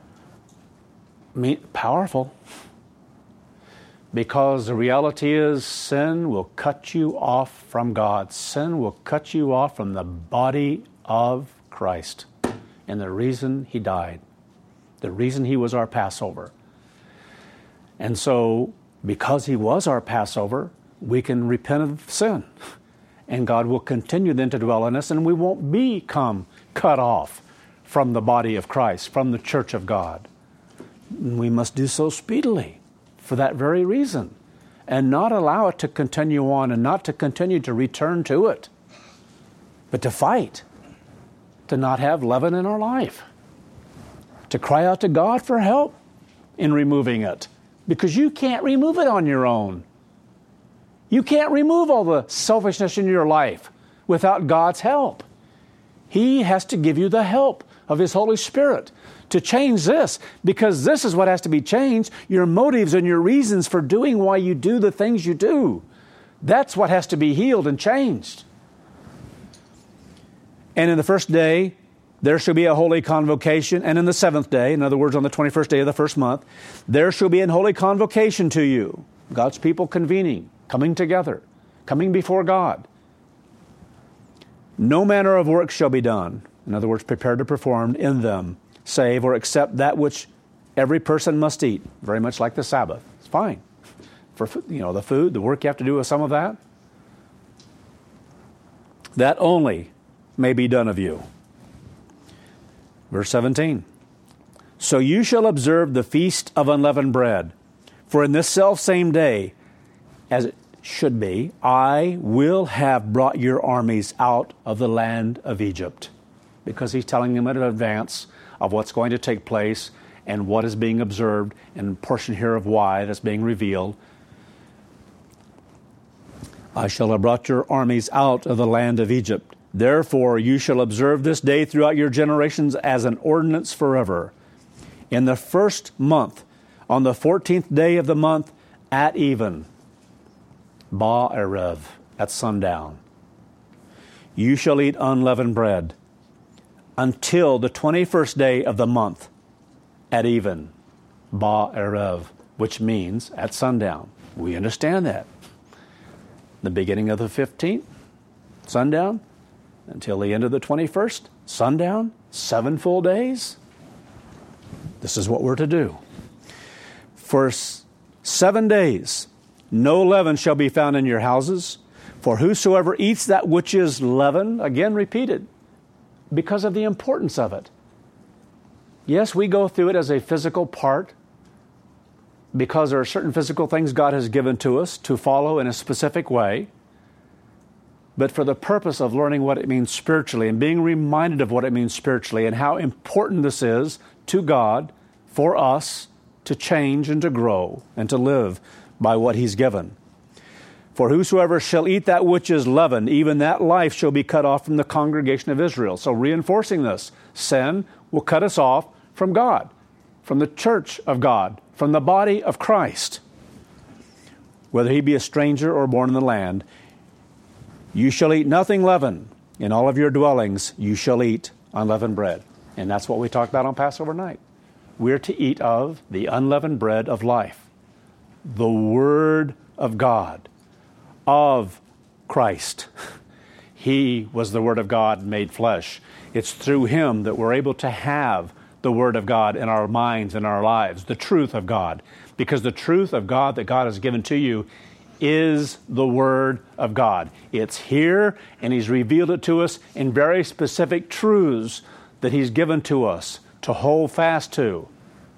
Powerful. Because the reality is sin will cut you off from God. Sin will cut you off from the body of Christ. And the reason He died. The reason He was our Passover. And so, because He was our Passover, we can repent of sin. And God will continue then to dwell in us, and we won't become cut off from the body of Christ, from the church of God. And we must do so speedily for that very reason, and not allow it to continue on and not to continue to return to it, but to fight, to not have leaven in our life, to cry out to God for help in removing it, because you can't remove it on your own. You can't remove all the selfishness in your life without God's help. He has to give you the help of His Holy Spirit to change this, because this is what has to be changed, your motives and your reasons for doing why you do the things you do. That's what has to be healed and changed. And in the first day, there shall be a holy convocation, and in the 7th day, in other words, on the 21st day of the first month, there shall be an holy convocation to you. God's people convening, coming together, coming before God. No manner of work shall be done. In other words, prepared to perform in them, save or except that which every person must eat. Very much like the Sabbath. It's fine. For the food, the work you have to do with some of that. That only may be done of you. Verse 17. So you shall observe the feast of unleavened bread. For in this selfsame day, as it should be, I will have brought your armies out of the land of Egypt. Because He's telling them in advance of what's going to take place and what is being observed, and a portion here of why that's being revealed. I shall have brought your armies out of the land of Egypt. Therefore you shall observe this day throughout your generations as an ordinance forever. In the first month, on the 14th day of the month, at even, Ba'erev, at sundown, you shall eat unleavened bread until the 21st day of the month, at even, Ba'erev, which means at sundown. We understand that. The beginning of the 15th, sundown, until the end of the 21st, sundown, 7 full days. This is what we're to do. For 7 days, no leaven shall be found in your houses. For whosoever eats that which is leaven, again repeated, because of the importance of it. Yes, we go through it as a physical part because there are certain physical things God has given to us to follow in a specific way. But for the purpose of learning what it means spiritually and being reminded of what it means spiritually and how important this is to God for us to change and to grow and to live by what He's given. For whosoever shall eat that which is leavened, even that life shall be cut off from the congregation of Israel. So reinforcing this, sin will cut us off from God, from the church of God, from the body of Christ. Whether he be a stranger or born in the land, you shall eat nothing leavened. In all of your dwellings you shall eat unleavened bread. And that's what we talked about on Passover night. We're to eat of the unleavened bread of life, the Word of God, of Christ. He was the Word of God made flesh. It's through Him that we're able to have the Word of God in our minds and our lives, the truth of God. Because the truth of God that God has given to you is the Word of God. It's here, and He's revealed it to us in very specific truths that He's given to us to hold fast to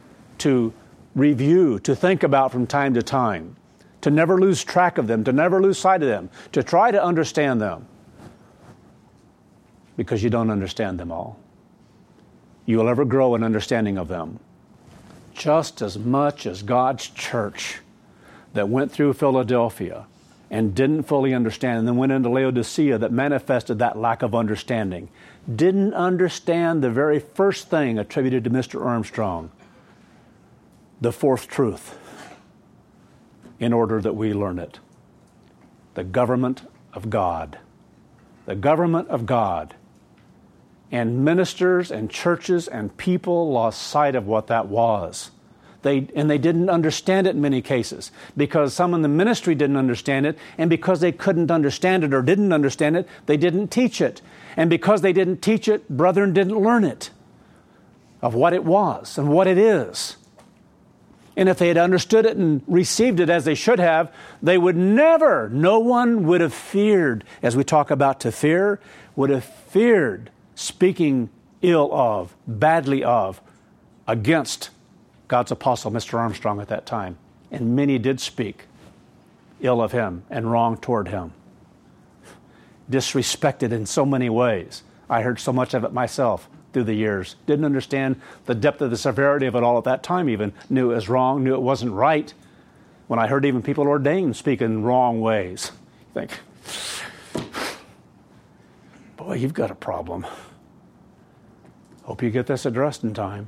review, to think about from time to time, to never lose track of them, to never lose sight of them, to try to understand them. Because you don't understand them all. You will ever grow in understanding of them. Just as much as God's church that went through Philadelphia and didn't fully understand, and then went into Laodicea that manifested that lack of understanding, didn't understand the very first thing attributed to Mr. Armstrong, the fourth truth, in order that we learn it. The government of God. The government of God. And ministers and churches and people lost sight of what that was. They didn't understand it in many cases because some in the ministry didn't understand it, and because they couldn't understand it or didn't understand it, they didn't teach it. And because they didn't teach it, brethren didn't learn it of what it was and what it is. And if they had understood it and received it as they should have, they would never, no one would have feared, as we talk about to fear, would have feared speaking ill of, badly of, against God's apostle, Mr. Armstrong, at that time. And many did speak ill of him and wrong toward him. Disrespected in so many ways. I heard so much of it myself through the years. Didn't understand the depth of the severity of it all at that time even. Knew it was wrong, knew it wasn't right. When I heard even people ordained speak in wrong ways. You think, boy, you've got a problem. Hope you get this addressed in time.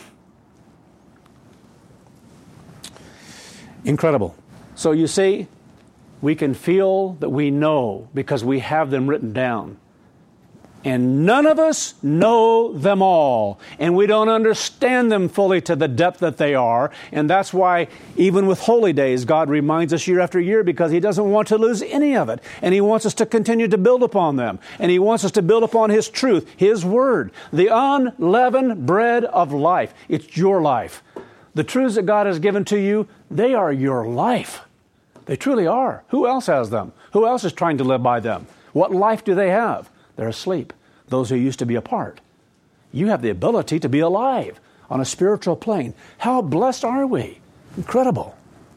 Incredible. So you see, we can feel that we know because we have them written down. And none of us know them all. And we don't understand them fully to the depth that they are. And that's why even with holy days, God reminds us year after year because He doesn't want to lose any of it. And He wants us to continue to build upon them. And He wants us to build upon His truth, His Word, the unleavened bread of life. It's your life. The truths that God has given to you, they are your life. They truly are. Who else has them? Who else is trying to live by them? What life do they have? They're asleep. Those who used to be apart. You have the ability to be alive on a spiritual plane. How blessed are we? Incredible.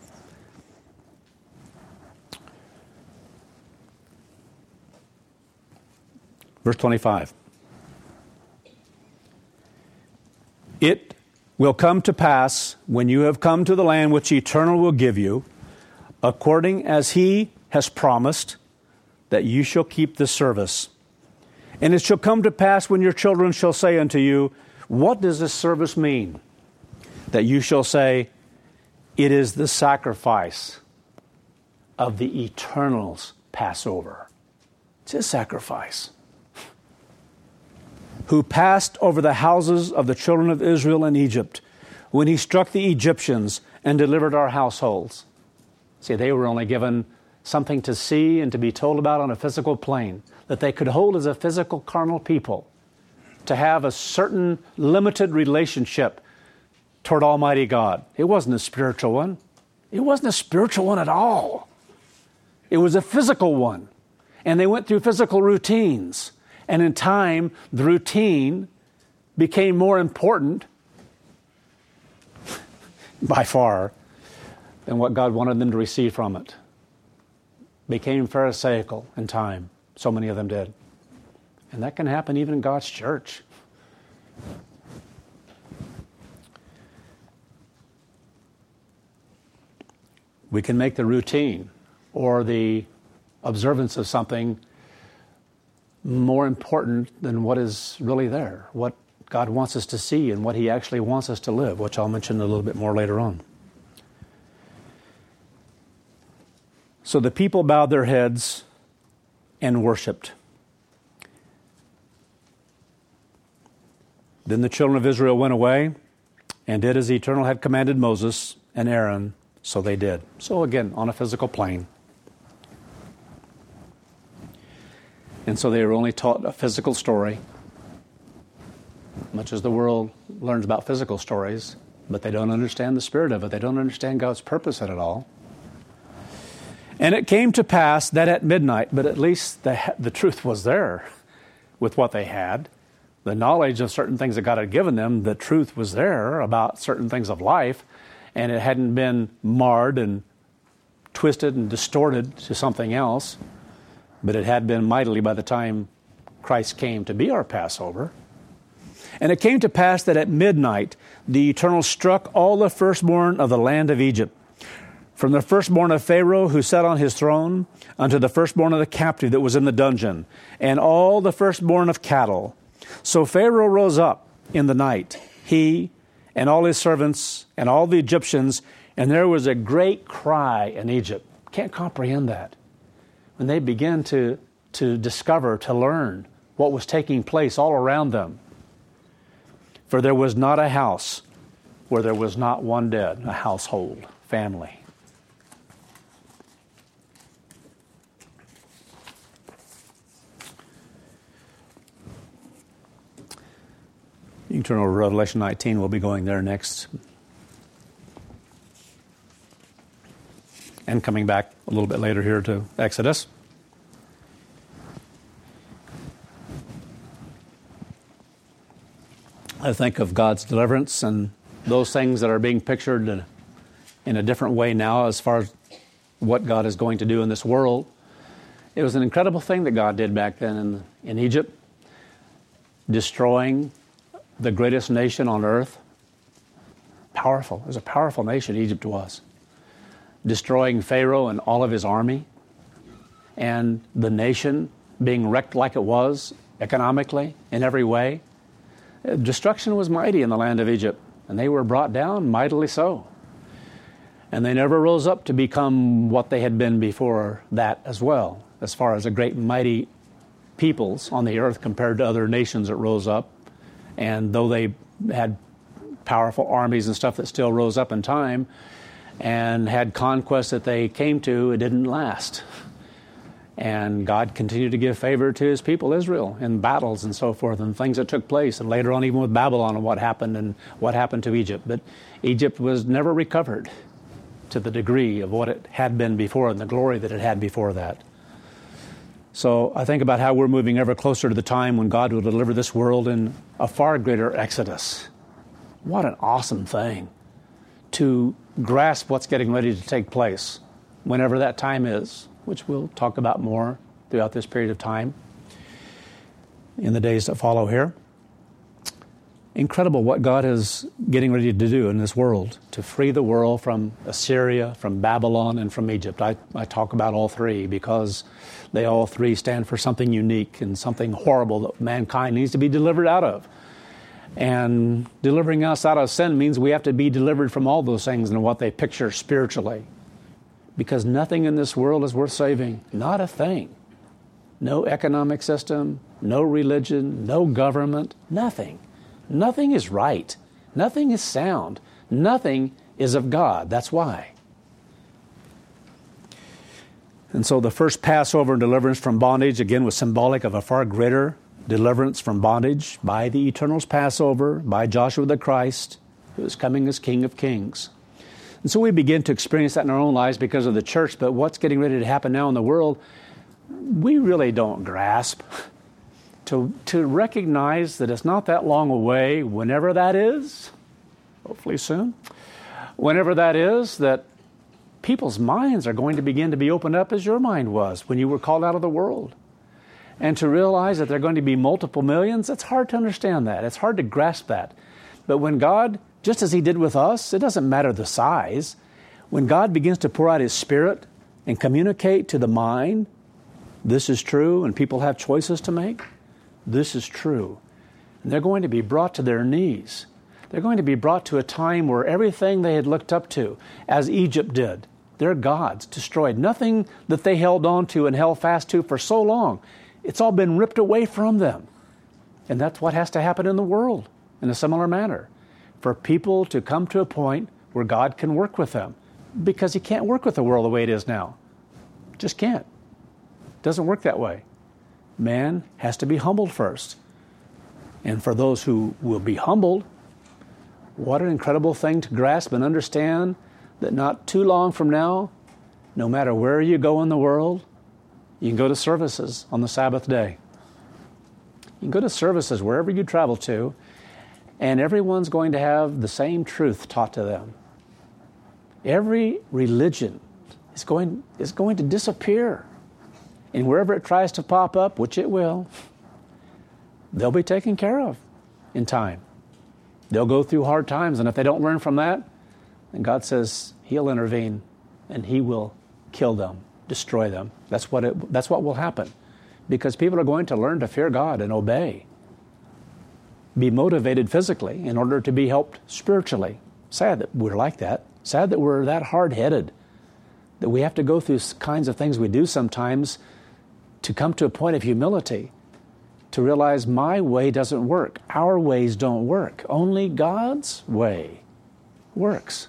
Verse 25. It will come to pass when you have come to the land which Eternal will give you, according as He has promised, that you shall keep the service. And it shall come to pass when your children shall say unto you, what does this service mean? That you shall say, it is the sacrifice of the Eternal's Passover. It's his sacrifice. Who passed over the houses of the children of Israel in Egypt, when he struck the Egyptians and delivered our households. See, they were only given something to see and to be told about on a physical plane, that they could hold as a physical carnal people, to have a certain limited relationship toward Almighty God. It wasn't a spiritual one. It wasn't a spiritual one at all. It was a physical one. And they went through physical routines. And in time, the routine became more important by far than what God wanted them to receive from it. Became pharisaical in time. So many of them did. And that can happen even in God's church. We can make the routine or the observance of something more important than what is really there, what God wants us to see and what He actually wants us to live, which I'll mention a little bit more later on. So the people bowed their heads and worshipped. Then the children of Israel went away and did as the Eternal had commanded Moses and Aaron, so they did. So again, on a physical plane. And so they were only taught a physical story, much as the world learns about physical stories, but they don't understand the spirit of it. They don't understand God's purpose in it all. And it came to pass that at midnight, but at least the truth was there with what they had. The knowledge of certain things that God had given them, the truth was there about certain things of life, and it hadn't been marred and twisted and distorted to something else, but it had been mightily by the time Christ came to be our Passover. And it came to pass that at midnight the Eternal struck all the firstborn of the land of Egypt, from the firstborn of Pharaoh who sat on his throne, unto the firstborn of the captive that was in the dungeon, and all the firstborn of cattle. So Pharaoh rose up in the night, he and all his servants and all the Egyptians, and there was a great cry in Egypt. Can't comprehend that. When they began to discover, to learn what was taking place all around them. For there was not a house where there was not one dead, a household, family. You can turn over to Revelation 19. We'll be going there next. And coming back a little bit later here to Exodus. I think of God's deliverance and those things that are being pictured in a different way now as far as what God is going to do in this world. It was an incredible thing that God did back then in Egypt, destroying the greatest nation on earth. Powerful. It was a powerful nation, Egypt was. Destroying Pharaoh and all of his army, and the nation being wrecked like it was, economically, in every way. Destruction was mighty in the land of Egypt, and they were brought down mightily so. And they never rose up to become what they had been before that as well, as far as a great mighty peoples on the earth compared to other nations that rose up. And though they had powerful armies and stuff that still rose up in time and had conquests that they came to, it didn't last. And God continued to give favor to His people, Israel, in battles and so forth, and things that took place, and later on even with Babylon and what happened to Egypt. But Egypt was never recovered to the degree of what it had been before and the glory that it had before that. So I think about how we're moving ever closer to the time when God will deliver this world in a far greater exodus. What an awesome thing to grasp what's getting ready to take place, whenever that time is, which we'll talk about more throughout this period of time in the days that follow here. incredible what God is getting ready to do in this world, to free the world from Assyria, from Babylon, and from Egypt. I talk about all three because they all three stand for something unique and something horrible that mankind needs to be delivered out of. And delivering us out of sin means we have to be delivered from all those things and what they picture spiritually. Because nothing in this world is worth saving. Not a thing. No economic system, no religion, no government, nothing. Nothing is right. Nothing is sound. Nothing is of God. That's why. And so the first Passover and deliverance from bondage, again, was symbolic of a far greater deliverance from bondage by the Eternal's Passover, by Joshua the Christ, who is coming as King of Kings. And so we begin to experience that in our own lives because of the church, but what's getting ready to happen now in the world, we really don't grasp. To recognize that it's not that long away, whenever that is, hopefully soon, whenever that is, that people's minds are going to begin to be opened up as your mind was when you were called out of the world. And to realize that there are going to be multiple millions, it's hard to understand that. It's hard to grasp that. But when God, just as He did with us, it doesn't matter the size. When God begins to pour out His Spirit and communicate to the mind, this is true, and people have choices to make, this is true. And they're going to be brought to their knees. They're going to be brought to a time where everything they had looked up to, as Egypt did, their gods destroyed. Nothing that they held on to and held fast to for so long, it's all been ripped away from them. And that's what has to happen in the world in a similar manner. For people to come to a point where God can work with them. Because He can't work with the world the way it is now. Just can't. Doesn't work that way. Man has to be humbled first. And for those who will be humbled, what an incredible thing to grasp and understand that not too long from now, no matter where you go in the world, you can go to services on the Sabbath day. You can go to services wherever you travel to, and everyone's going to have the same truth taught to them. Every religion is going to disappear. And wherever it tries to pop up, which it will, they'll be taken care of in time. They'll go through hard times, and if they don't learn from that, then God says He'll intervene and He will kill them, destroy them. That's what will happen. Because people are going to learn to fear God and obey. Be motivated physically in order to be helped spiritually. Sad that we're like that. Sad that we're that hard-headed. That we have to go through kinds of things we do sometimes to come to a point of humility. To realize my way doesn't work. Our ways don't work. Only God's way works.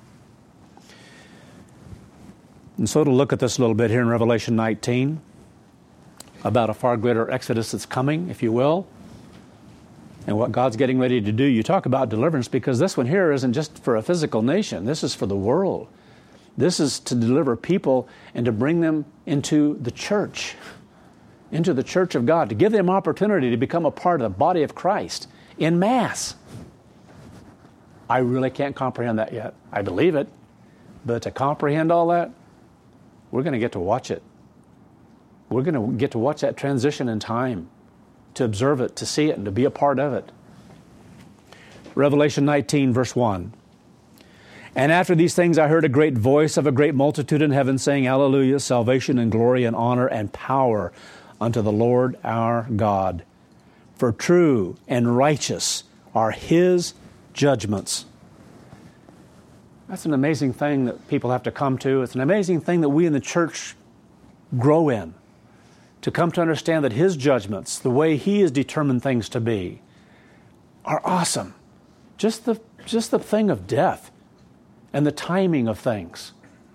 And so to look at this a little bit here in Revelation 19, about a far greater exodus that's coming, if you will, and what God's getting ready to do. You talk about deliverance because this one here isn't just for a physical nation. This is for the world. This is to deliver people and to bring them into the church of God, to give them opportunity to become a part of the body of Christ in mass. I really can't comprehend that yet. I believe it, but to comprehend all that, we're going to get to watch it. We're going to get to watch that transition in time, to observe it, to see it, and to be a part of it. Revelation 19, verse 1. And after these things I heard a great voice of a great multitude in heaven saying, Hallelujah, salvation and glory and honor and power unto the Lord our God. For true and righteous are His judgments. That's an amazing thing that people have to come to. It's an amazing thing that we in the church grow in. To come to understand that His judgments, the way He has determined things to be, are awesome. Just the thing of death and the timing of things.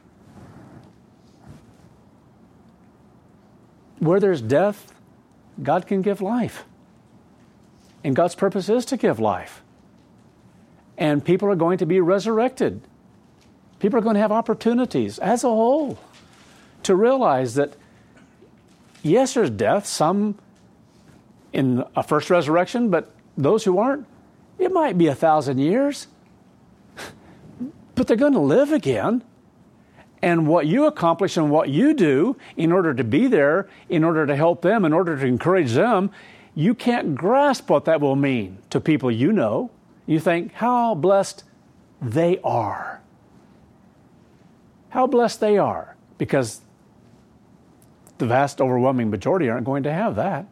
Where there's death, God can give life. And God's purpose is to give life. And people are going to be resurrected. People are going to have opportunities as a whole to realize that, yes, there's death, some in a first resurrection, but those who aren't, it might be 1,000 years. But they're going to live again. And what you accomplish and what you do in order to be there, in order to help them, in order to encourage them, You can't grasp what that will mean to people you know. You think, how blessed they are. How blessed they are. Because the vast overwhelming majority aren't going to have that.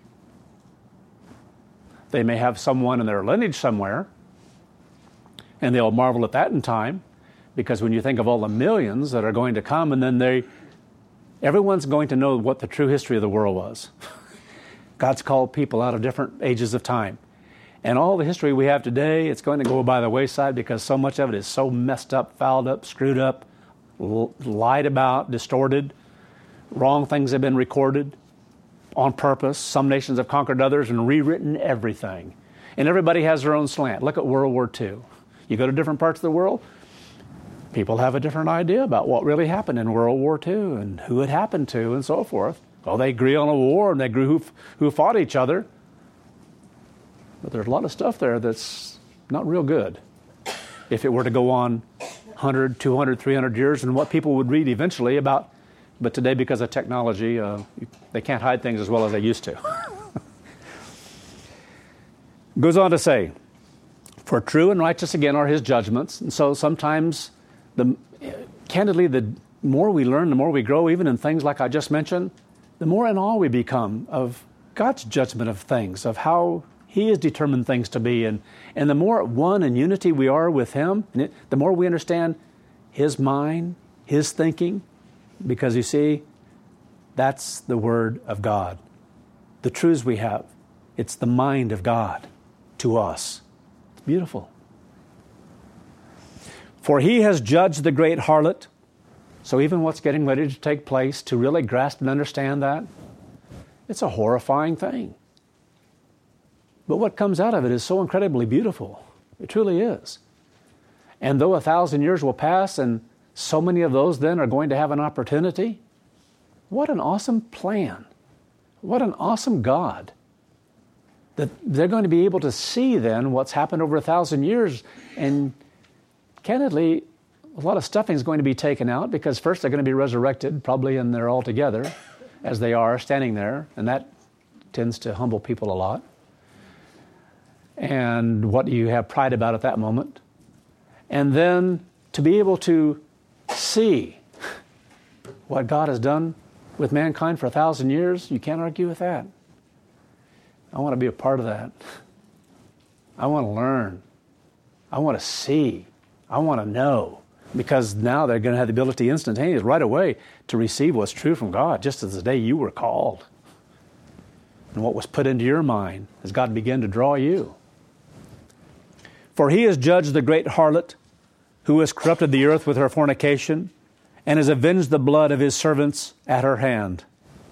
They may have someone in their lineage somewhere, and they'll marvel at that in time, because when you think of all the millions that are going to come, and then everyone's going to know what the true history of the world was. God's called people out of different ages of time. And all the history we have today, it's going to go by the wayside because so much of it is so messed up, fouled up, screwed up, lied about, distorted. Wrong things have been recorded on purpose. Some nations have conquered others and rewritten everything. And everybody has their own slant. Look at World War II. You go to different parts of the world, people have a different idea about what really happened in World War II and who it happened to and so forth. Well, they agree on a war and they agree who fought each other. But there's a lot of stuff there that's not real good. If it were to go on 100, 200, 300 years, and what people would read eventually about. But today, because of technology, they can't hide things as well as they used to. Goes on to say, for true and righteous again are his judgments. And so sometimes, candidly, the more we learn, the more we grow, even in things like I just mentioned, the more in awe we become of God's judgment of things, of how he has determined things to be. And the more one in unity we are with him, the more we understand his mind, his thinking, because you see, that's the Word of God. The truths we have, it's the mind of God to us. It's beautiful. For he has judged the great harlot. So even what's getting ready to take place, to really grasp and understand that, it's a horrifying thing. But what comes out of it is so incredibly beautiful. It truly is. And though 1,000 years will pass and so many of those then are going to have an opportunity, what an awesome plan. What an awesome God. That they're going to be able to see then what's happened over 1,000 years. And candidly, a lot of stuffing is going to be taken out because first they're going to be resurrected, probably in there all together, as they are standing there. And that tends to humble people a lot. And what do you have pride about at that moment? And then to be able to see what God has done with mankind for 1,000 years, you can't argue with that. I want to be a part of that. I want to learn. I want to see. I want to know. Because now they're going to have the ability instantaneously, right away, to receive what's true from God, just as the day you were called. And what was put into your mind as God began to draw you. For he has judged the great harlot, who has corrupted the earth with her fornication, and has avenged the blood of his servants at her hand.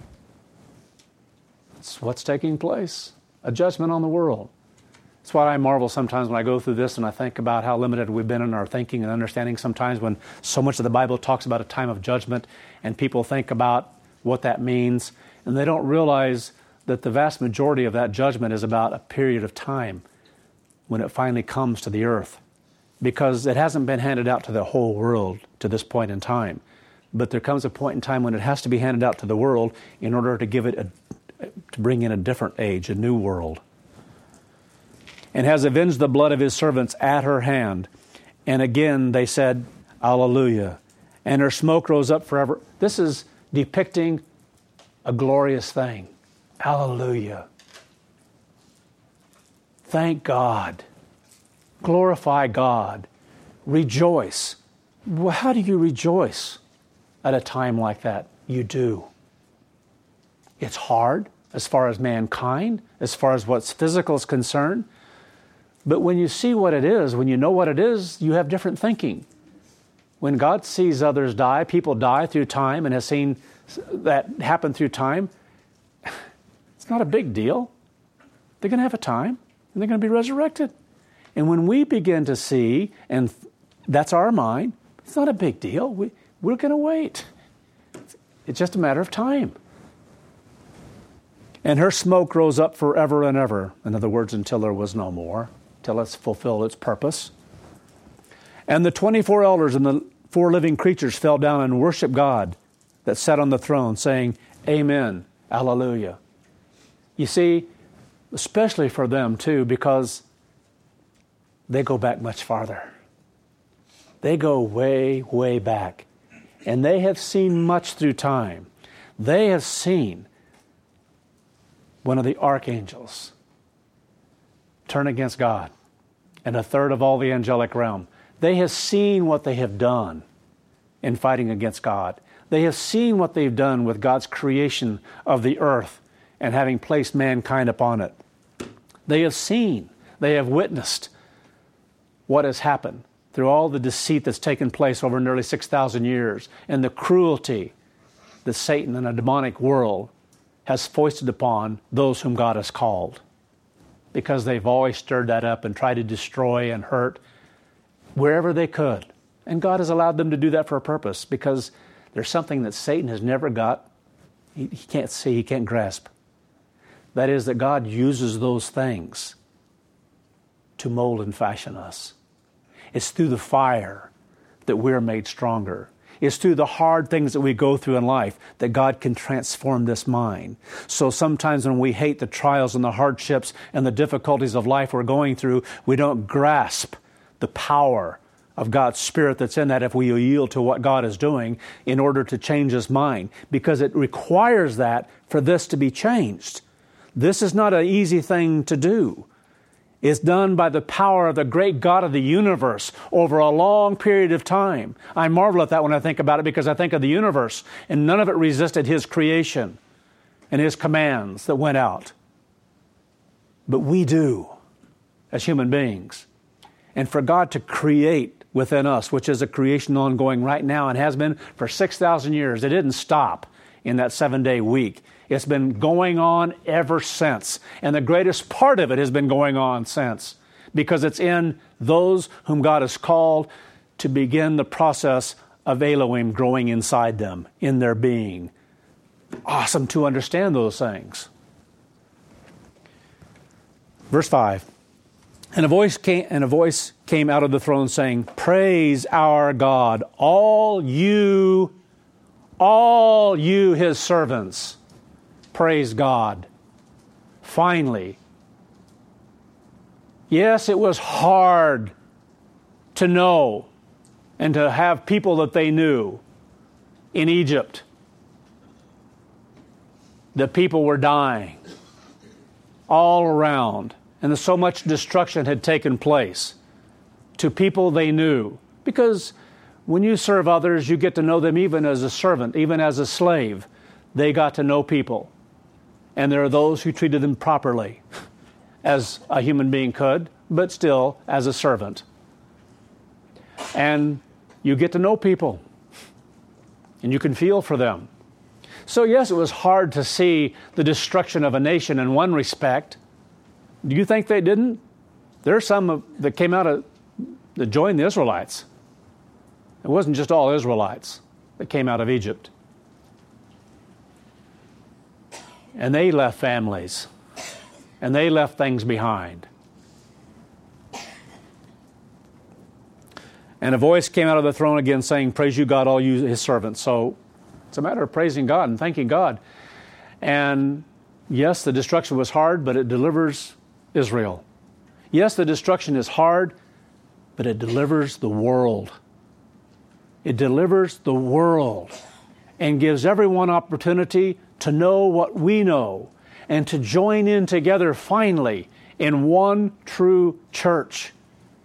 That's what's taking place. A judgment on the world. That's why I marvel sometimes when I go through this and I think about how limited we've been in our thinking and understanding sometimes when so much of the Bible talks about a time of judgment and people think about what that means and they don't realize that the vast majority of that judgment is about a period of time when it finally comes to the earth. Because it hasn't been handed out to the whole world to this point in time. But there comes a point in time when it has to be handed out to the world in order to give it to bring in a different age, a new world. And has avenged the blood of his servants at her hand. And again they said, Alleluia. And her smoke rose up forever. This is depicting a glorious thing. Alleluia. Thank God. Glorify God. Rejoice. Well, how do you rejoice at a time like that? You do. It's hard as far as mankind, as far as what's physical is concerned. But when you see what it is, when you know what it is, you have different thinking. When God sees others die, people die through time and has seen that happen through time, it's not a big deal. They're going to have a time and they're going to be resurrected. And when we begin to see, and that's our mind, it's not a big deal. We're going to wait. It's just a matter of time. And her smoke rose up forever and ever. In other words, until there was no more, till it's fulfilled its purpose. And the 24 elders and the 4 living creatures fell down and worshiped God that sat on the throne, saying, Amen, Alleluia. You see, especially for them too, because they go back much farther. They go way, way back. And they have seen much through time. They have seen one of the archangels turn against God, and a third of all the angelic realm. They have seen what they have done in fighting against God. They have seen what they've done with God's creation of the earth and having placed mankind upon it. They have seen, they have witnessed what has happened through all the deceit that's taken place over nearly 6,000 years and the cruelty that Satan and a demonic world has foisted upon those whom God has called, because they've always stirred that up and tried to destroy and hurt wherever they could. And God has allowed them to do that for a purpose, because there's something that Satan has never got, he can't see, he can't grasp. That is that God uses those things to mold and fashion us. It's through the fire that we're made stronger. It's through the hard things that we go through in life that God can transform this mind. So sometimes when we hate the trials and the hardships and the difficulties of life we're going through, we don't grasp the power of God's Spirit that's in that if we yield to what God is doing in order to change His mind, because it requires that for this to be changed. This is not an easy thing to do. It's done by the power of the great God of the universe over a long period of time. I marvel at that when I think about it, because I think of the universe, and none of it resisted His creation and His commands that went out. But we do, as human beings. And for God to create within us, which is a creation ongoing right now and has been for 6,000 years, it didn't stop in that 7-day week. It's been going on ever since. And the greatest part of it has been going on since, because it's in those whom God has called to begin the process of Elohim growing inside them, in their being. Awesome to understand those things. Verse 5. And a voice came out of the throne saying, "Praise our God, all you His servants." Praise God. Finally. Yes, it was hard to know and to have people that they knew in Egypt. The people were dying all around, and so much destruction had taken place to people they knew. Because when you serve others, you get to know them even as a servant, even as a slave. They got to know people. And there are those who treated them properly, as a human being could, but still as a servant. And you get to know people, and you can feel for them. So yes, it was hard to see the destruction of a nation in one respect. Do you think they didn't? There are some that came out that joined the Israelites. It wasn't just all Israelites that came out of Egypt. And they left families, and they left things behind. And a voice came out of the throne again saying, "Praise you, God, all you His servants." So it's a matter of praising God and thanking God. And yes, the destruction was hard, but it delivers Israel. Yes, the destruction is hard, but it delivers the world. It delivers the world and gives everyone opportunity to know what we know and to join in together finally in one true church.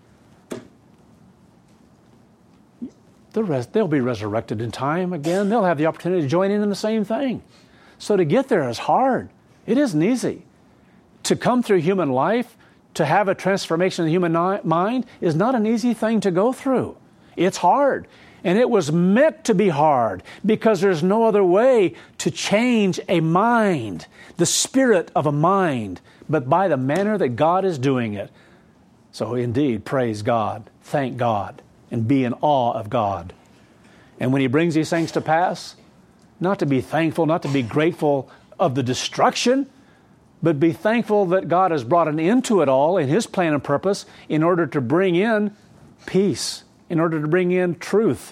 They'll be resurrected in time again. They'll have the opportunity to join in the same thing. So to get there is hard. It isn't easy. To come through human life, to have a transformation of the human mind, is not an easy thing to go through. It's hard. And it was meant to be hard, because there's no other way to change a mind, the spirit of a mind, but by the manner that God is doing it. So indeed, praise God, thank God, and be in awe of God. And when He brings these things to pass, not to be thankful, not to be grateful of the destruction, but be thankful that God has brought an end to it all in His plan and purpose in order to bring in peace, in order to bring in truth.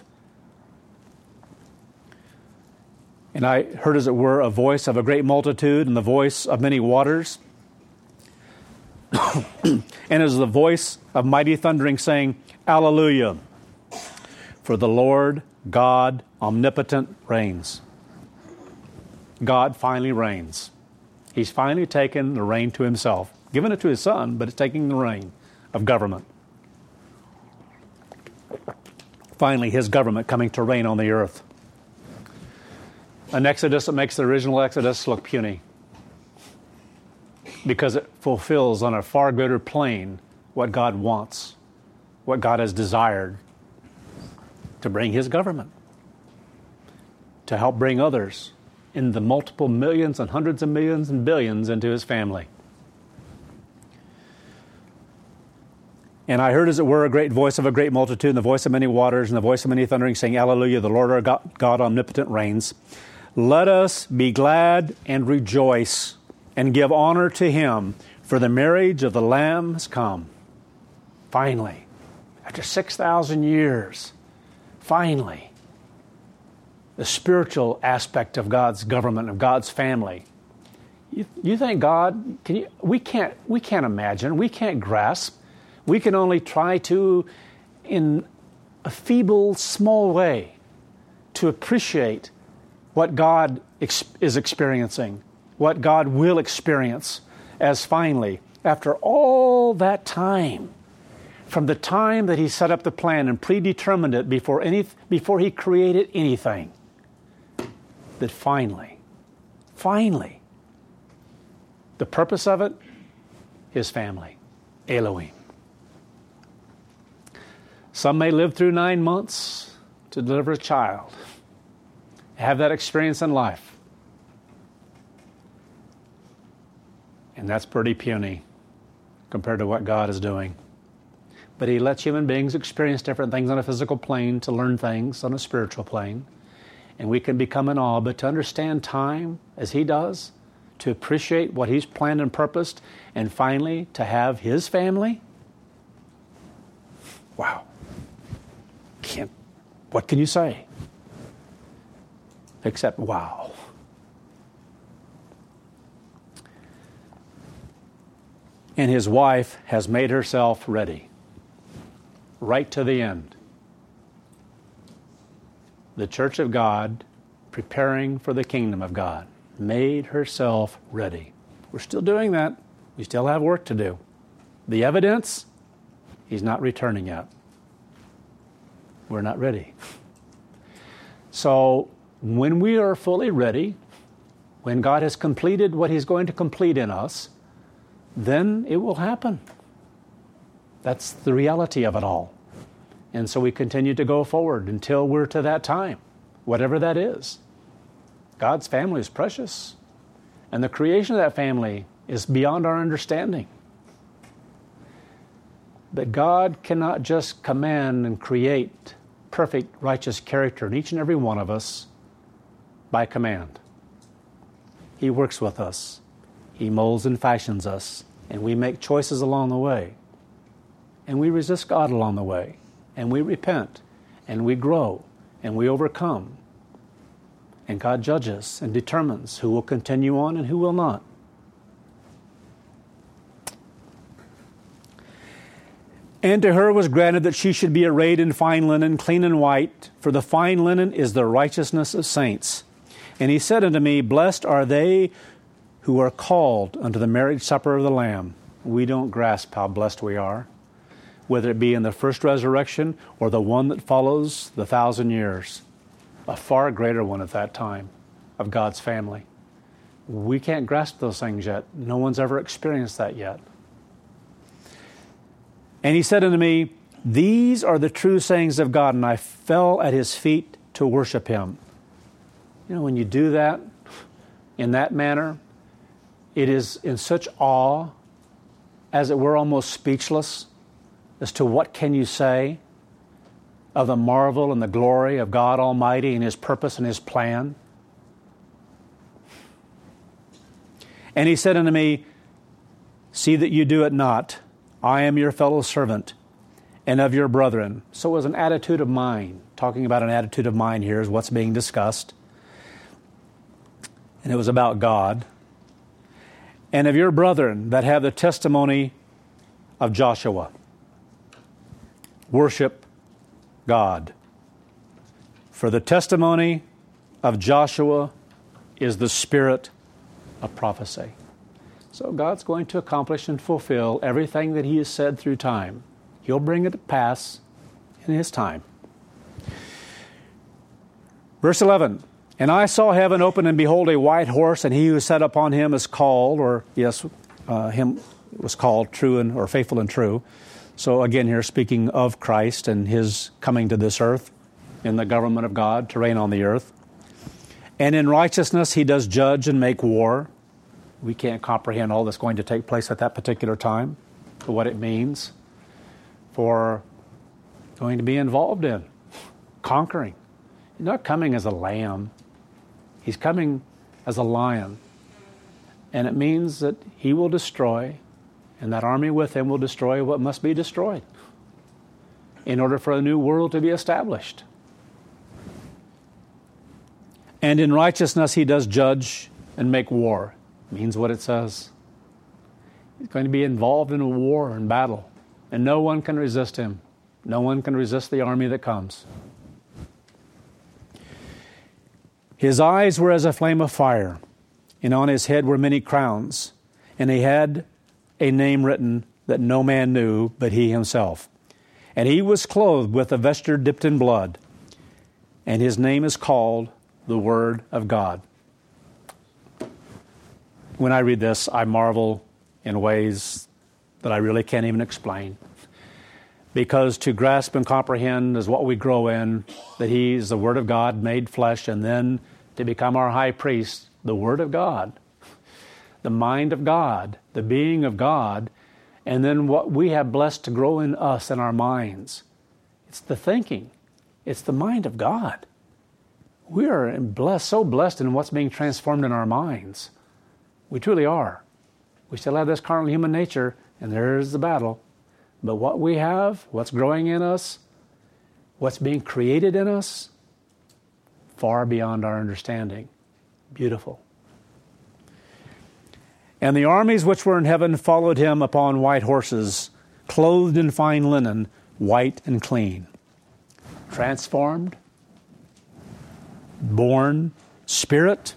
And I heard, as it were, a voice of a great multitude and the voice of many waters. And as the voice of mighty thundering saying, Alleluia, for the Lord God omnipotent reigns. God finally reigns. He's finally taken the reign to himself, given it to his son, but it's taking the reign of government. Finally, his government coming to reign on the earth. An exodus that makes the original exodus look puny, because it fulfills on a far greater plane what God wants, what God has desired, to bring his government, to help bring others in the multiple millions and hundreds of millions and billions into his family. And I heard, as it were, a great voice of a great multitude, and the voice of many waters, and the voice of many thundering, saying, Alleluia, the Lord our God omnipotent reigns. Let us be glad and rejoice and give honor to him, for the marriage of the Lamb has come. Finally, after 6,000 years, finally, the spiritual aspect of God's government, of God's family. You think God, we can't imagine, we can't grasp. We can only try to, in a feeble, small way, to appreciate what God is experiencing, what God will experience, as finally, after all that time, from the time that he set up the plan and predetermined it before he created anything, that finally, the purpose of it, his family, Elohim. Some may live through 9 months to deliver a child, have that experience in life. And that's pretty puny compared to what God is doing. But he lets human beings experience different things on a physical plane to learn things on a spiritual plane. And we can become in awe, but to understand time as he does, to appreciate what he's planned and purposed, and finally to have his family. Wow. What can you say? Except wow. And his wife has made herself ready, right to the end. The church of God, preparing for the kingdom of God, made herself ready. We're still doing that. We still have work to do. The evidence, he's not returning yet. We're not ready. So when we are fully ready, when God has completed what he's going to complete in us, then it will happen. That's the reality of it all. And so we continue to go forward until we're to that time, whatever that is. God's family is precious, and the creation of that family is beyond our understanding. But God cannot just command and create perfect, righteous character in each and every one of us by command. He works with us. He molds and fashions us, and we make choices along the way. And we resist God along the way. And we repent, and we grow, and we overcome. And God judges and determines who will continue on and who will not. And to her was granted that she should be arrayed in fine linen, clean and white, for the fine linen is the righteousness of saints. And he said unto me, Blessed are they who are called unto the marriage supper of the Lamb. We don't grasp how blessed we are, whether it be in the first resurrection or the one that follows the 1,000 years, a far greater one at that time of God's family. We can't grasp those things yet. No one's ever experienced that yet. And he said unto me, These are the true sayings of God, and I fell at his feet to worship him. You know, when you do that in that manner, it is in such awe, as it were almost speechless, as to what can you say of the marvel and the glory of God Almighty and his purpose and his plan. And he said unto me, See that you do it not. I am your fellow servant and of your brethren. So it was an attitude of mind. Talking about an attitude of mind here is what's being discussed. And it was about God. and of your brethren that have the testimony of Joshua. Worship God. For the testimony of Joshua is the spirit of prophecy. So God's going to accomplish and fulfill everything that He has said through time. He'll bring it to pass in His time. Verse 11, and I saw heaven open, and behold, a white horse, and he who sat upon him is called, him was called true or faithful and true. So again here speaking of Christ and His coming to this earth in the government of God to reign on the earth. And in righteousness He does judge and make war. We can't comprehend all that's going to take place at that particular time, but what it means for going to be involved in conquering. He's not coming as a lamb. He's coming as a lion. And it means that He will destroy, and that army with Him will destroy what must be destroyed in order for a new world to be established. And in righteousness He does judge and make war. Means what it says. He's going to be involved in a war and battle, and no one can resist Him. No one can resist the army that comes. His eyes were as a flame of fire, and on His head were many crowns, and He had a name written that no man knew but He Himself. And He was clothed with a vesture dipped in blood, and His name is called the Word of God. When I read this, I marvel in ways that I really can't even explain. Because to grasp and comprehend is what we grow in, that He is the Word of God made flesh, and then to become our high priest, the Word of God, the mind of God, the being of God, and then what we have blessed to grow in us and our minds. It's the thinking. It's the mind of God. We are blessed, so blessed in what's being transformed in our minds. We truly are. We still have this carnal human nature, and there's the battle. But what we have, what's growing in us, what's being created in us, far beyond our understanding. Beautiful. And the armies which were in heaven followed Him upon white horses, clothed in fine linen, white and clean. Transformed, born, spirit,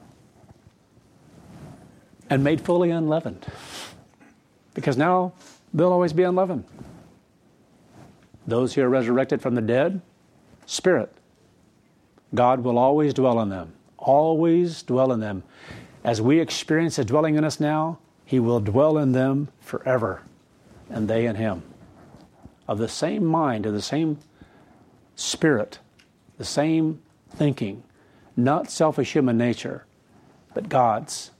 and made fully unleavened. Because now they'll always be unleavened. Those who are resurrected from the dead, spirit. God will always dwell in them. Always dwell in them. As we experience His dwelling in us now, He will dwell in them forever, and they in Him. Of the same mind, of the same spirit, the same thinking, not selfish human nature, but God's.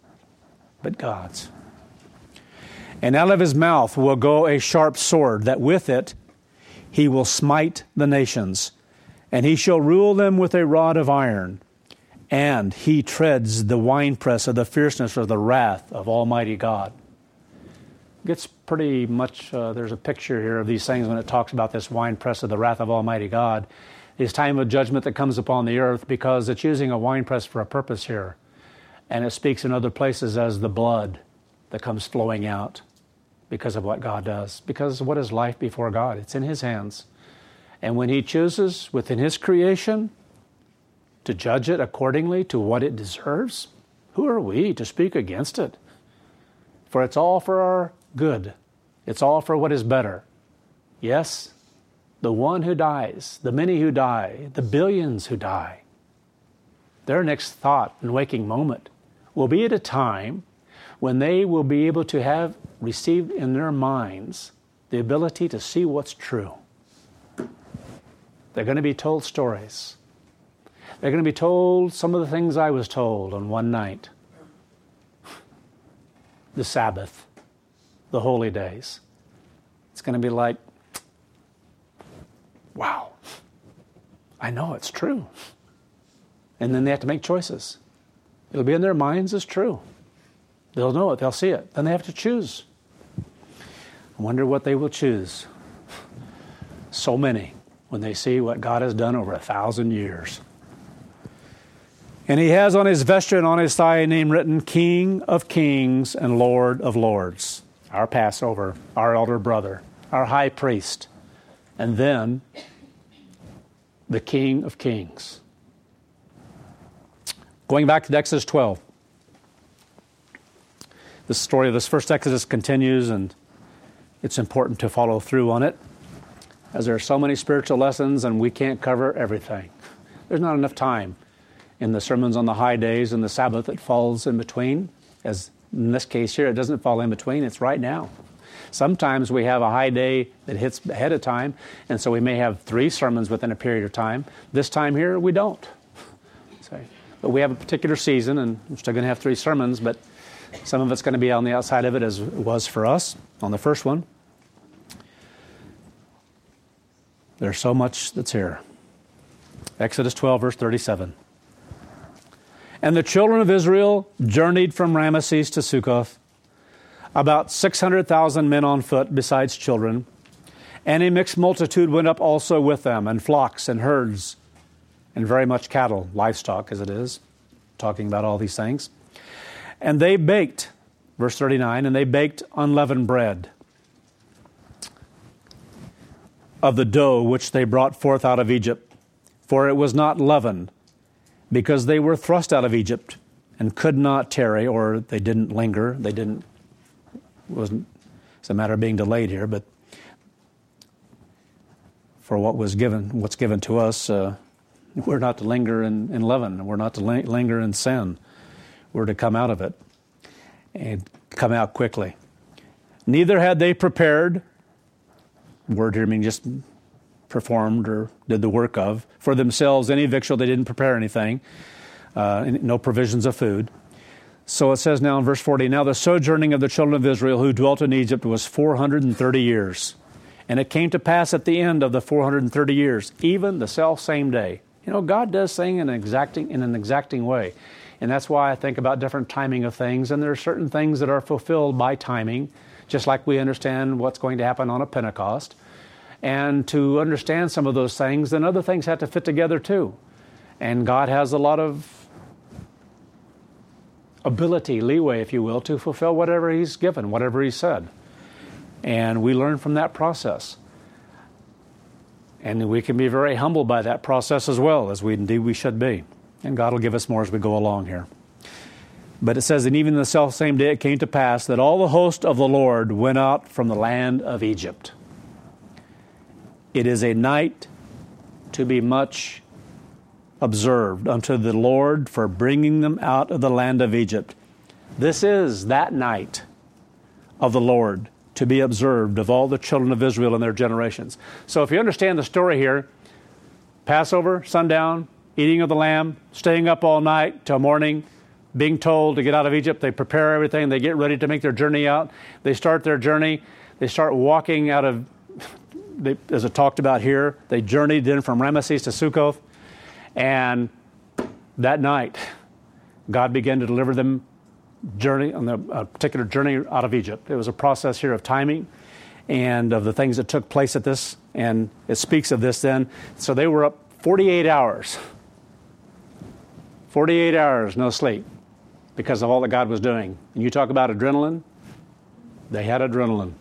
And out of His mouth will go a sharp sword, that with it He will smite the nations, and He shall rule them with a rod of iron, and He treads the winepress of the fierceness or the wrath of Almighty God. Gets pretty much, there's a picture here of these things when it talks about this winepress of the wrath of Almighty God. This time of judgment that comes upon the earth, because it's using a winepress for a purpose here. And it speaks in other places as the blood that comes flowing out because of what God does. Because what is life before God? It's in His hands. And when He chooses within His creation to judge it accordingly to what it deserves, who are we to speak against it? For it's all for our good. It's all for what is better. Yes, the one who dies, the many who die, the billions who die, their next thought and waking moment will be at a time when they will be able to have received in their minds the ability to see what's true. They're going to be told stories. They're going to be told some of the things I was told on one night. The Sabbath, the holy days. It's going to be like, wow, I know it's true. And then they have to make choices. It'll be in their minds as true. They'll know it. They'll see it. Then they have to choose. I wonder what they will choose. So many when they see what God has done over 1,000 years. And he has on his vesture and on his thigh a name written, King of Kings and Lord of Lords. Our Passover, our elder brother, our high priest, and then the King of Kings. Going back to Exodus 12. The story of this first Exodus continues, and it's important to follow through on it, as there are so many spiritual lessons and we can't cover everything. There's not enough time in the sermons on the high days and the Sabbath that falls in between. As in this case here, it doesn't fall in between, it's right now. Sometimes we have a high day that hits ahead of time, and so we may have 3 sermons within a period of time. This time here, we don't. But we have a particular season, and we're still going to have 3 sermons, but some of it's going to be on the outside of it, as it was for us on the first one. There's so much that's here. Exodus 12, verse 37. And the children of Israel journeyed from Ramesses to Succoth, about 600,000 men on foot, besides children. And a mixed multitude went up also with them, and flocks and herds, and very much cattle, livestock as it is, talking about all these things. And they baked, verse 39, and they baked unleavened bread of the dough which they brought forth out of Egypt, for it was not leavened, because they were thrust out of Egypt and could not tarry, or they didn't linger. It's a matter of being delayed here, but for what's given to us, we're not to linger in leaven. We're not to linger in sin. We're to come out of it and come out quickly. Neither had they prepared, word here meaning just performed or did the work of, for themselves any victual. They didn't prepare anything, no provisions of food. So it says now in verse 40, now the sojourning of the children of Israel who dwelt in Egypt was 430 years. And it came to pass at the end of the 430 years, even the self-same day. You know, God does things in an exacting way. And that's why I think about different timing of things. And there are certain things that are fulfilled by timing, just like we understand what's going to happen on a Pentecost. And to understand some of those things, then other things have to fit together too. And God has a lot of ability, leeway, if you will, to fulfill whatever He's given, whatever He said. And we learn from that process. And we can be very humbled by that process as well, as we should be. And God will give us more as we go along here. But it says, and even in the self-same day it came to pass that all the host of the Lord went out from the land of Egypt. It is a night to be much observed unto the Lord for bringing them out of the land of Egypt. This is that night of the Lord to be observed of all the children of Israel and their generations. So if you understand the story here, Passover, sundown, eating of the lamb, staying up all night till morning, being told to get out of Egypt, they prepare everything, they get ready to make their journey out. They start their journey, they start walking out of, as it talked about here, they journeyed in from Ramesses to Succoth, and that night, God began to deliver them on a particular journey out of Egypt. It was a process here of timing and of the things that took place at this, and it speaks of this then. So they were up 48 hours. 48 hours, no sleep, because of all that God was doing. And you talk about adrenaline, they had adrenaline.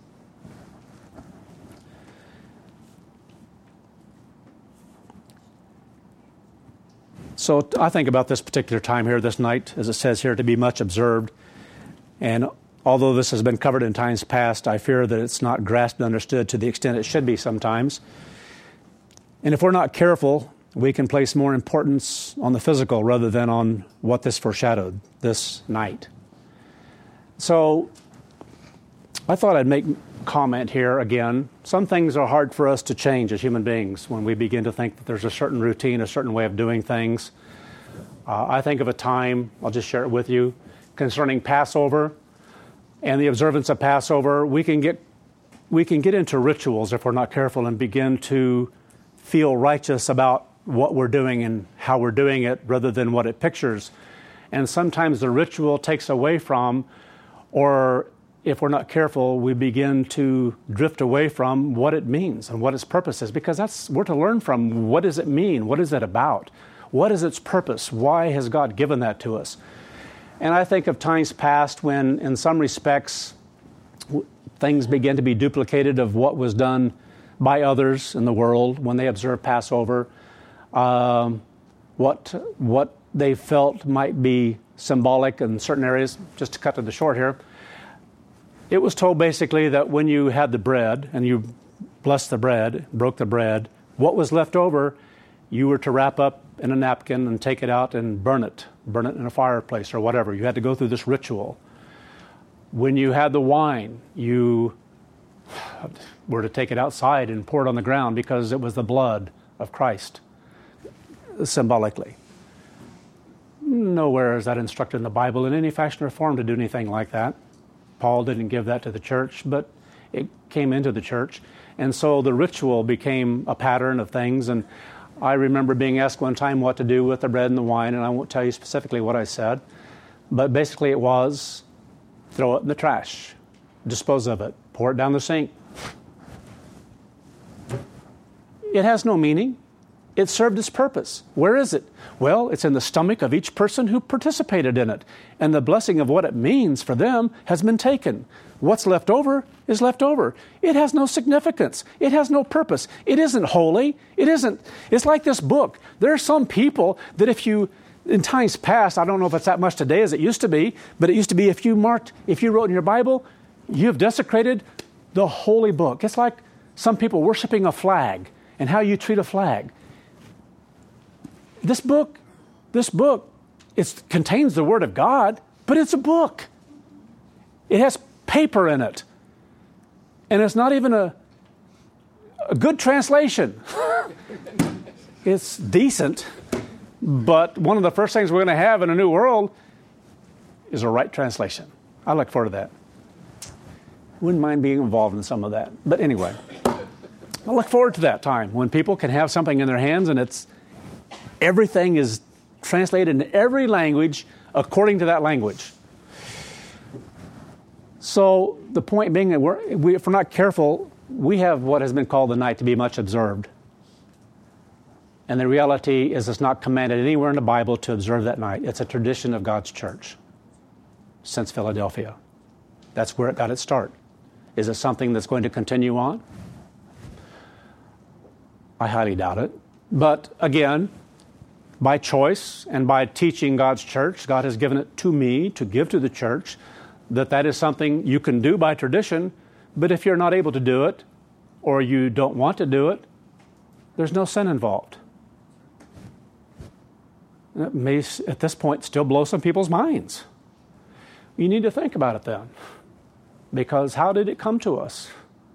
So I think about this particular time here, this night, as it says here, to be much observed. And although this has been covered in times past, I fear that it's not grasped and understood to the extent it should be sometimes. And if we're not careful, we can place more importance on the physical rather than on what this foreshadowed, this night. So I thought I'd make comment here again. Some things are hard for us to change as human beings when we begin to think that there's a certain routine, a certain way of doing things. I think of a time, I'll just share it with you, concerning Passover and the observance of Passover. We can get into rituals if we're not careful and begin to feel righteous about what we're doing and how we're doing it rather than what it pictures. And sometimes the ritual takes away from, or if we're not careful, we begin to drift away from what it means and what its purpose is, because we're to learn from what does it mean? What is it about? What is its purpose? Why has God given that to us? And I think of times past when, in some respects, things began to be duplicated of what was done by others in the world when they observed Passover, what they felt might be symbolic in certain areas. Just to cut to the short here, it was told basically that when you had the bread and you blessed the bread, broke the bread, what was left over, you were to wrap up in a napkin and take it out and burn it in a fireplace or whatever. You had to go through this ritual. When you had the wine, you were to take it outside and pour it on the ground because it was the blood of Christ, symbolically. Nowhere is that instructed in the Bible in any fashion or form to do anything like that. Paul didn't give that to the church, but it came into the church. And so the ritual became a pattern of things. And I remember being asked one time what to do with the bread and the wine, and I won't tell you specifically what I said. But basically it was, throw it in the trash, dispose of it, pour it down the sink. It has no meaning. It served its purpose. Where is it? Well, it's in the stomach of each person who participated in it. And the blessing of what it means for them has been taken. What's left over is left over. It has no significance. It has no purpose. It isn't holy. It isn't. It's like this book. There are some people that in times past, I don't know if it's that much today as it used to be, but it used to be if you wrote in your Bible, you have desecrated the holy book. It's like some people worshiping a flag and how you treat a flag. This book, it contains the Word of God, but it's a book. It has paper in it. And it's not even a good translation. It's decent, but one of the first things we're going to have in a new world is a right translation. I look forward to that. Wouldn't mind being involved in some of that. But anyway, I look forward to that time when people can have something in their hands and everything is translated in every language according to that language. So the point being that if we're not careful, we have what has been called the night to be much observed. And the reality is it's not commanded anywhere in the Bible to observe that night. It's a tradition of God's church since Philadelphia. That's where it got its start. Is it something that's going to continue on? I highly doubt it. But again, by choice and by teaching God's church, God has given it to me to give to the church, that is something you can do by tradition, but if you're not able to do it or you don't want to do it, there's no sin involved. It may, at this point, still blow some people's minds. You need to think about it then, because how did it come to us?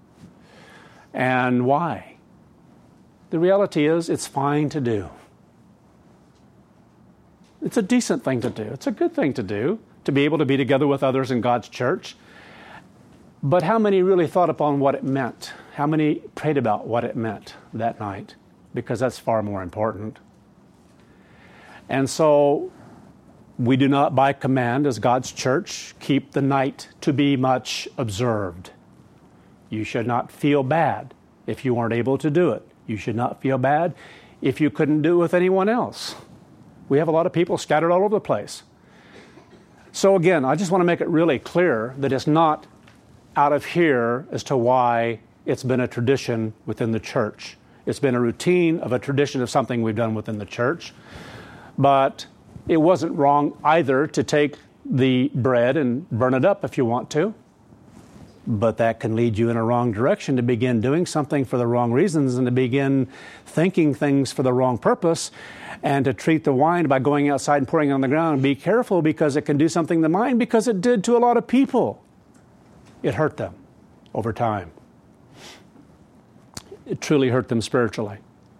And why? The reality is it's fine to do. It's a decent thing to do. It's a good thing to do, to be able to be together with others in God's church. But how many really thought upon what it meant? How many prayed about what it meant that night? Because that's far more important. And so we do not, by command, as God's church, keep the night to be much observed. You should not feel bad if you weren't able to do it. You should not feel bad if you couldn't do it with anyone else. We have a lot of people scattered all over the place. So again, I just want to make it really clear that it's not out of here as to why it's been a tradition within the church. It's been a routine of a tradition of something we've done within the church. But it wasn't wrong either to take the bread and burn it up if you want to. But that can lead you in a wrong direction to begin doing something for the wrong reasons and to begin thinking things for the wrong purpose and to treat the wine by going outside and pouring it on the ground. Be careful because it can do something to the mind, because it did to a lot of people. It hurt them over time. It truly hurt them spiritually.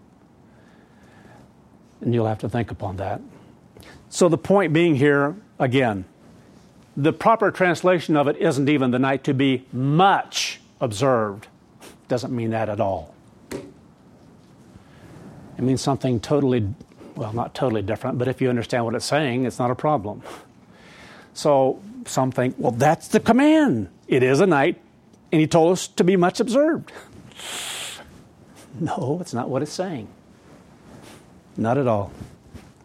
And you'll have to think upon that. So the point being here, again, the proper translation of it isn't even the night to be much observed. Doesn't mean that at all. It means something totally, well, not totally different, but if you understand what it's saying, it's not a problem. So some think, well, that's the command. It is a night, and he told us to be much observed. No, it's not what it's saying. Not at all.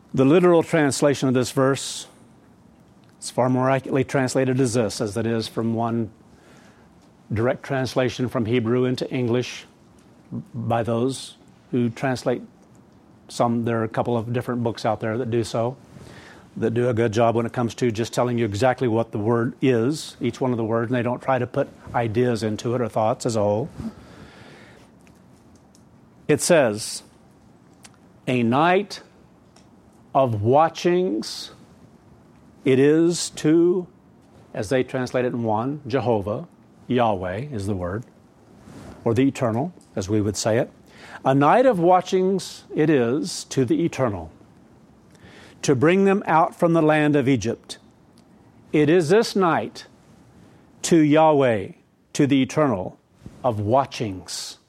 The literal translation of this verse is far more accurately translated as this, as it is from one direct translation from Hebrew into English by those who translate some. There are a couple of different books out there that do so, that do a good job when it comes to just telling you exactly what the word is, each one of the words, and they don't try to put ideas into it or thoughts as a whole. It says, a night of watchings it is to, as they translate it in one, Jehovah, Yahweh is the word, or the eternal, as we would say it. A night of watchings it is to the eternal, to bring them out from the land of Egypt. It is this night to Yahweh, to the eternal, of watchings,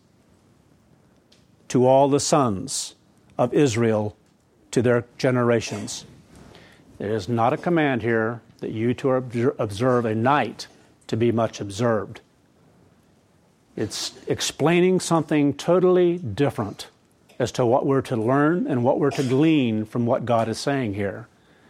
to all the sons of Israel, to their generations. There is not a command here that you to observe a night to be much observed. It's explaining something totally different as to what we're to learn and what we're to glean from what God is saying here.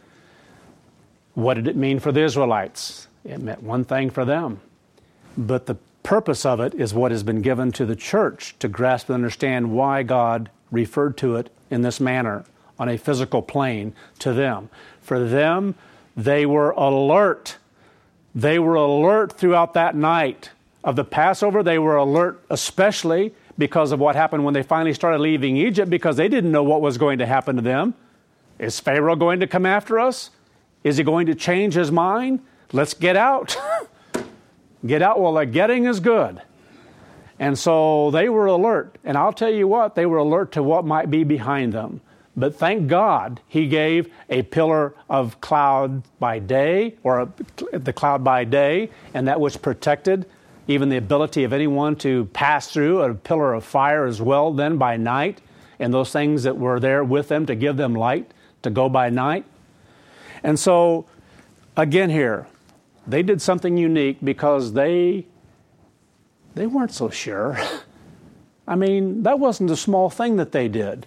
What did it mean for the Israelites? It meant one thing for them. But the purpose of it is what has been given to the church to grasp and understand why God referred to it in this manner on a physical plane to them. For them, they were alert. They were alert throughout that night of the Passover. They were alert especially because of what happened when they finally started leaving Egypt, because they didn't know what was going to happen to them. Is Pharaoh going to come after us? Is he going to change his mind? Let's get out. Get out while the getting is good. And so they were alert. And I'll tell you what, they were alert to what might be behind them. But thank God he gave a pillar of cloud by day, or the cloud by day, and that which protected even the ability of anyone to pass through, a pillar of fire as well then by night, and those things that were there with them to give them light to go by night. And so, again here, they did something unique because they weren't so sure. I mean, that wasn't a small thing that they did.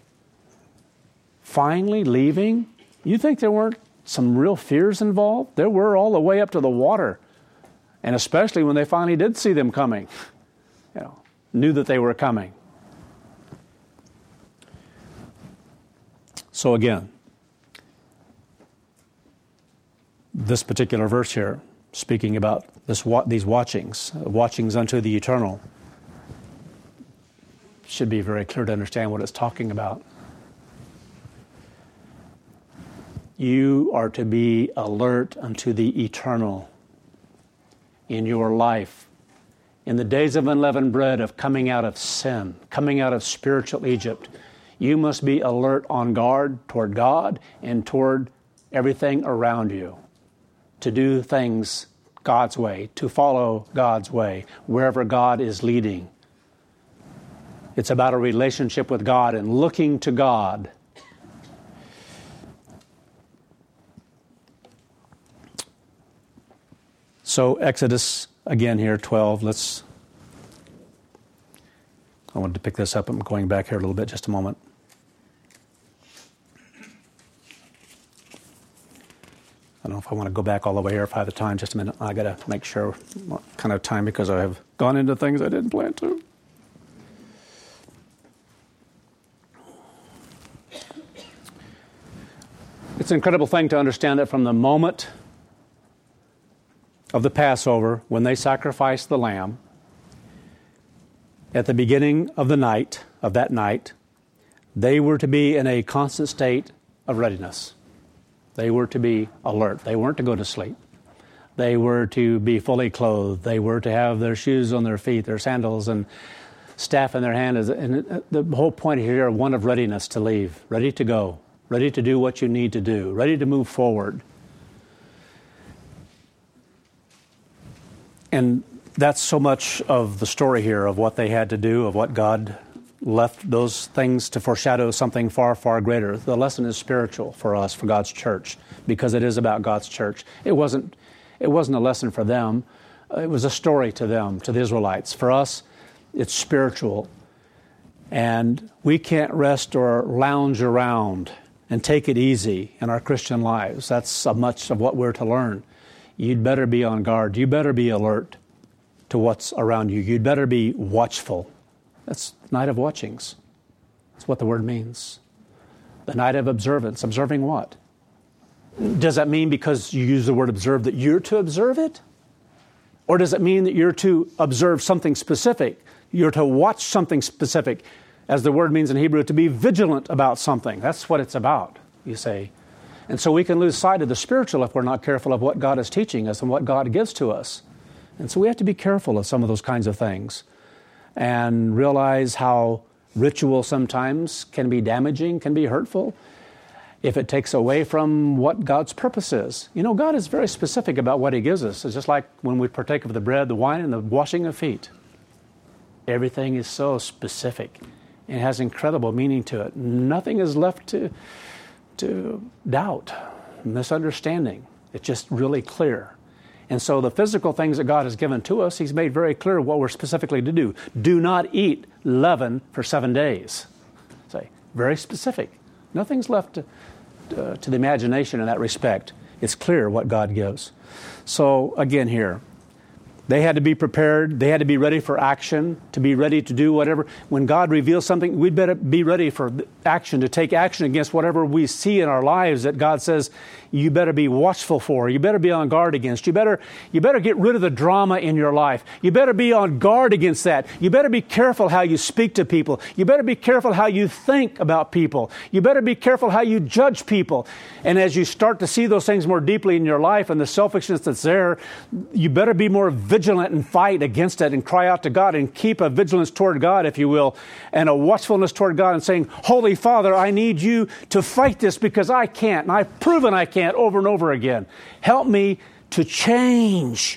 Finally leaving, you think there weren't some real fears involved? There were, all the way up to the water. And especially when they finally did see them coming, knew that they were coming. So again, this particular verse here, speaking about these watchings unto the eternal, should be very clear to understand what it's talking about. You are to be alert unto the eternal in your life. In the days of unleavened bread, of coming out of sin, coming out of spiritual Egypt, you must be alert, on guard toward God and toward everything around you, to do things God's way, to follow God's way, wherever God is leading. It's about a relationship with God and looking to God. So Exodus, again here, 12, I wanted to pick this up. I'm going back here a little bit, just a moment. I don't know if I want to go back all the way here, if I have the time. Just a minute. I got to make sure what kind of time, because I have gone into things I didn't plan to. It's an incredible thing to understand that from the moment of the Passover, when they sacrificed the lamb, at the beginning of the night, of that night, they were to be in a constant state of readiness. They were to be alert. They weren't to go to sleep. They were to be fully clothed. They were to have their shoes on their feet, their sandals, and staff in their hand. And the whole point here is one of readiness to leave, ready to go, ready to do what you need to do, ready to move forward. And that's so much of the story here of what they had to do, of what God left those things to foreshadow something far, far greater. The lesson is spiritual for us, for God's church, because it is about God's church. It wasn't a lesson for them. It was a story to them, to the Israelites. For us, it's spiritual. And we can't rest or lounge around and take it easy in our Christian lives. That's so much of what we're to learn. You'd better be on guard. You better be alert to what's around you. You'd better be watchful. That's night of watchings. That's what the word means. The night of observance. Observing what? Does that mean because you use the word observe that you're to observe it? Or does it mean that you're to observe something specific? You're to watch something specific, as the word means in Hebrew, to be vigilant about something. That's what it's about, you say. And so we can lose sight of the spiritual if we're not careful of what God is teaching us and what God gives to us. And so we have to be careful of some of those kinds of things and realize how ritual sometimes can be damaging, can be hurtful, if it takes away from what God's purpose is. You know, God is very specific about what He gives us. It's just like when we partake of the bread, the wine, and the washing of feet. Everything is so specific. It has incredible meaning to it. Nothing is left to doubt, misunderstanding. It's just really clear. And so the physical things that God has given to us, He's made very clear what we're specifically to do. Do not eat leaven for 7 days. Say, very specific. Nothing's left to the imagination in that respect. It's clear what God gives. So again here, they had to be prepared. They had to be ready for action, to be ready to do whatever. When God reveals something, we'd better be ready for action, to take action against whatever we see in our lives that God says you better be watchful for. You better be on guard against. You better get rid of the drama in your life. You better be on guard against that. You better be careful how you speak to people. You better be careful how you think about people. You better be careful how you judge people. And as you start to see those things more deeply in your life and the selfishness that's there, you better be more vigilant and fight against it and cry out to God and keep a vigilance toward God, if you will, and a watchfulness toward God and saying, Holy Father, I need you to fight this because I can't, and I've proven I can't over and over again. Help me to change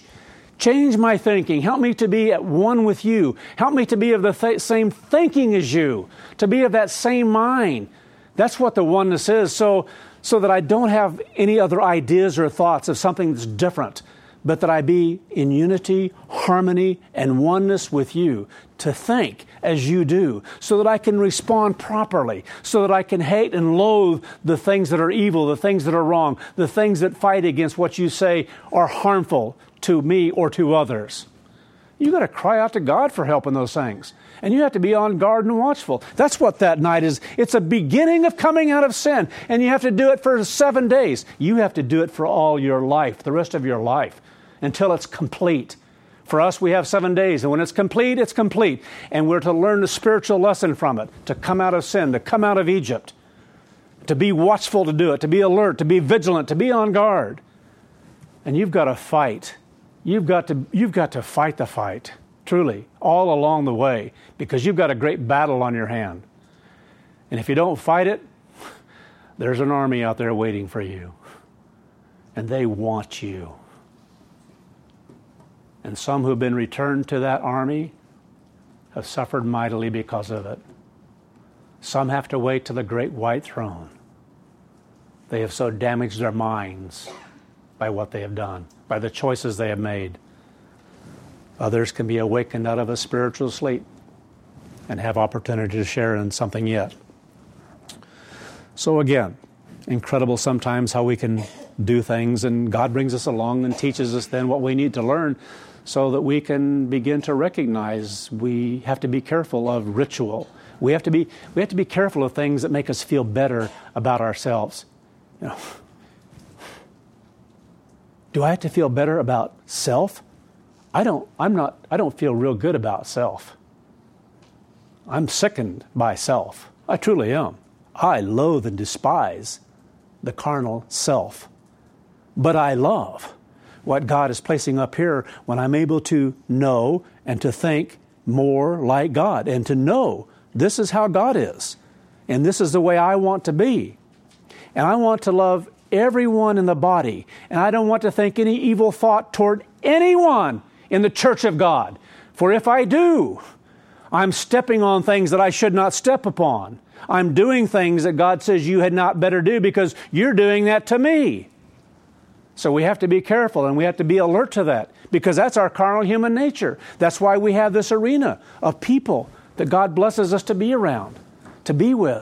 my thinking. Help me to be at one with you. Help me to be of the same thinking as you, to be of that same mind. That's what the oneness is, so that I don't have any other ideas or thoughts of something that's different, but that I be in unity, harmony, and oneness with you, to think as you do, so that I can respond properly, so that I can hate and loathe the things that are evil, the things that are wrong, the things that fight against what you say are harmful to me or to others. You've got to cry out to God for help in those things. And you have to be on guard and watchful. That's what that night is. It's a beginning of coming out of sin. And you have to do it for 7 days. You have to do it for all your life, the rest of your life, until it's complete. For us, we have 7 days. And when it's complete, it's complete. And we're to learn the spiritual lesson from it, to come out of sin, to come out of Egypt, to be watchful to do it, to be alert, to be vigilant, to be on guard. And you've got to fight. You've got to fight the fight, truly, all along the way, because you've got a great battle on your hand. And if you don't fight it, there's an army out there waiting for you. And they want you. And some who've been returned to that army have suffered mightily because of it. Some have to wait to the great white throne. They have so damaged their minds by what they have done, by the choices they have made. Others can be awakened out of a spiritual sleep and have opportunity to share in something yet. So again, incredible sometimes how we can do things, and God brings us along and teaches us then what we need to learn so that we can begin to recognize we have to be careful of ritual. We have to be careful of things that make us feel better about ourselves. You know, do I have to feel better about self? I don't feel real good about self. I'm sickened by self. I truly am. I loathe and despise the carnal self. But I love what God is placing up here when I'm able to know and to think more like God and to know this is how God is and this is the way I want to be. And I want to love everyone in the body, and I don't want to think any evil thought toward anyone in the church of God. For if I do, I'm stepping on things that I should not step upon. I'm doing things that God says you had not better do because you're doing that to me. So we have to be careful and we have to be alert to that because that's our carnal human nature. That's why we have this arena of people that God blesses us to be around, to be with.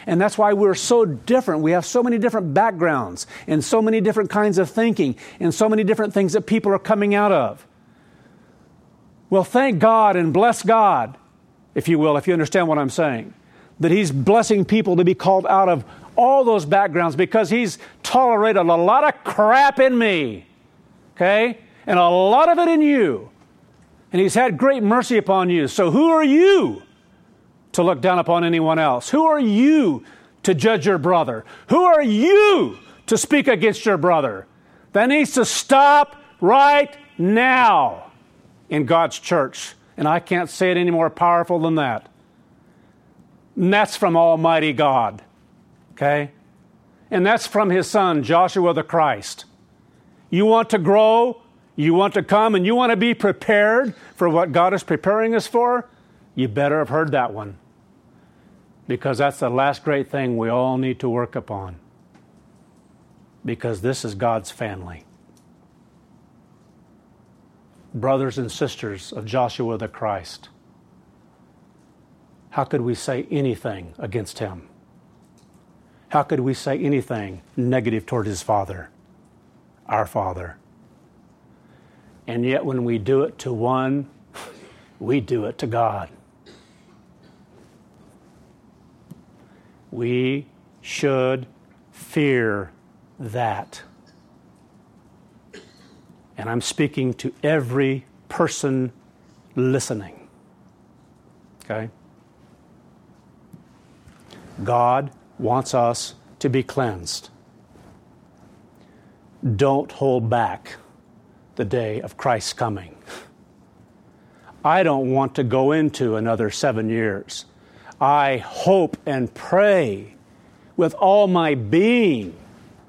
And that's why we're so different. We have so many different backgrounds and so many different kinds of thinking and so many different things that people are coming out of. Well, thank God and bless God, if you will, if you understand what I'm saying, that He's blessing people to be called out of all those backgrounds because He's tolerated a lot of crap in me, okay? And a lot of it in you. And He's had great mercy upon you. So who are you to look down upon anyone else? Who are you to judge your brother? Who are you to speak against your brother? That needs to stop right now in God's church. And I can't say it any more powerful than that. And that's from Almighty God. Okay? And that's from His Son, Joshua the Christ. You want to grow, you want to come, and you want to be prepared for what God is preparing us for, you better have heard that one. Because that's the last great thing we all need to work upon. Because this is God's family. Brothers and sisters of Joshua the Christ. How could we say anything against him? How could we say anything negative toward his Father, our Father? And yet when we do it to one, we do it to God. We should fear that. And I'm speaking to every person listening. Okay? God wants us to be cleansed. Don't hold back the day of Christ's coming. I don't want to go into another 7 years. I hope and pray with all my being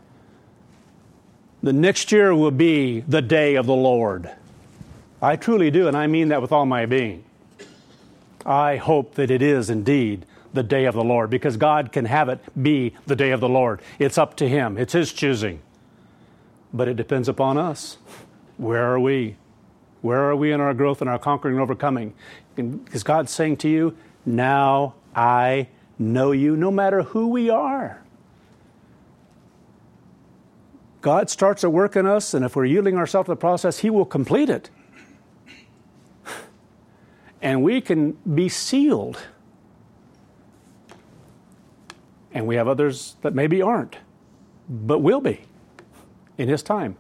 the next year will be the day of the Lord. I truly do, and I mean that with all my being. I hope that it is indeed the day of the Lord, because God can have it be the day of the Lord. It's up to Him. It's His choosing. But it depends upon us. Where are we? Where are we in our growth and our conquering and overcoming? Is God saying to you, now I know you, no matter who we are? God starts a work in us, and if we're yielding ourselves to the process, He will complete it. And we can be sealed. And we have others that maybe aren't, but will be in His time.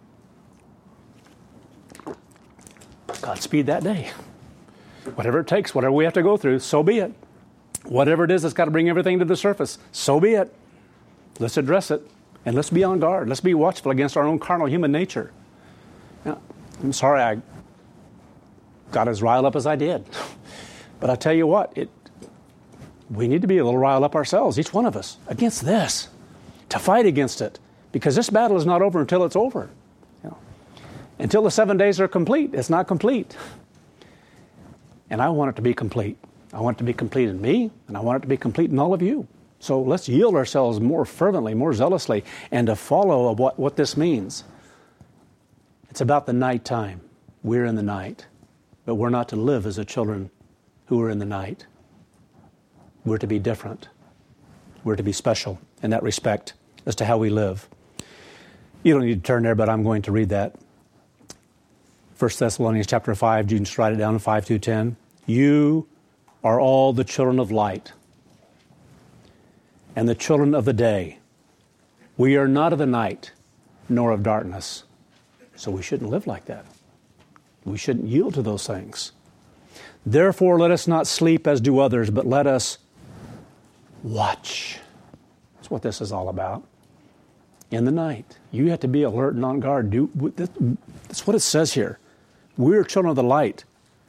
Godspeed that day. Whatever it takes, whatever we have to go through, so be it. Whatever it is that's got to bring everything to the surface, so be it. Let's address it. And let's be on guard. Let's be watchful against our own carnal human nature. Now, I'm sorry I got as riled up as I did. But I tell you what, we need to be a little riled up ourselves, each one of us, against this, to fight against it. Because this battle is not over until it's over. Until the 7 days are complete, it's not complete. And I want it to be complete. I want it to be complete in me, and I want it to be complete in all of you. So let's yield ourselves more fervently, more zealously, and to follow what this means. It's about the nighttime. We're in the night. But we're not to live as the children who are in the night. We're to be different. We're to be special in that respect as to how we live. You don't need to turn there, but I'm going to read that. 1 Thessalonians chapter 5, you can just write it down, 5 through 10. You are all the children of light and the children of the day. We are not of the night, nor of darkness. So we shouldn't live like that. We shouldn't yield to those things. Therefore, let us not sleep as do others, but let us watch. That's what this is all about. In the night, you have to be alert and on guard. That's what it says here. We're children of the light,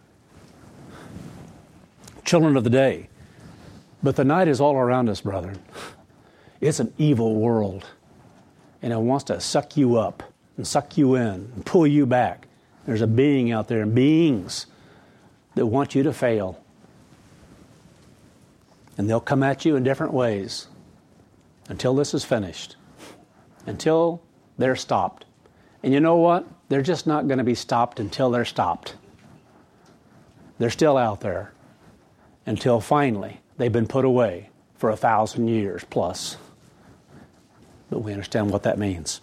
children of the day. But the night is all around us, brethren. It's an evil world. And it wants to suck you up and suck you in and pull you back. There's a being out there and beings that want you to fail. And they'll come at you in different ways until this is finished. Until they're stopped. And you know what? They're just not going to be stopped until they're stopped. They're still out there until finally they've been put away for 1,000 years plus. But we understand what that means.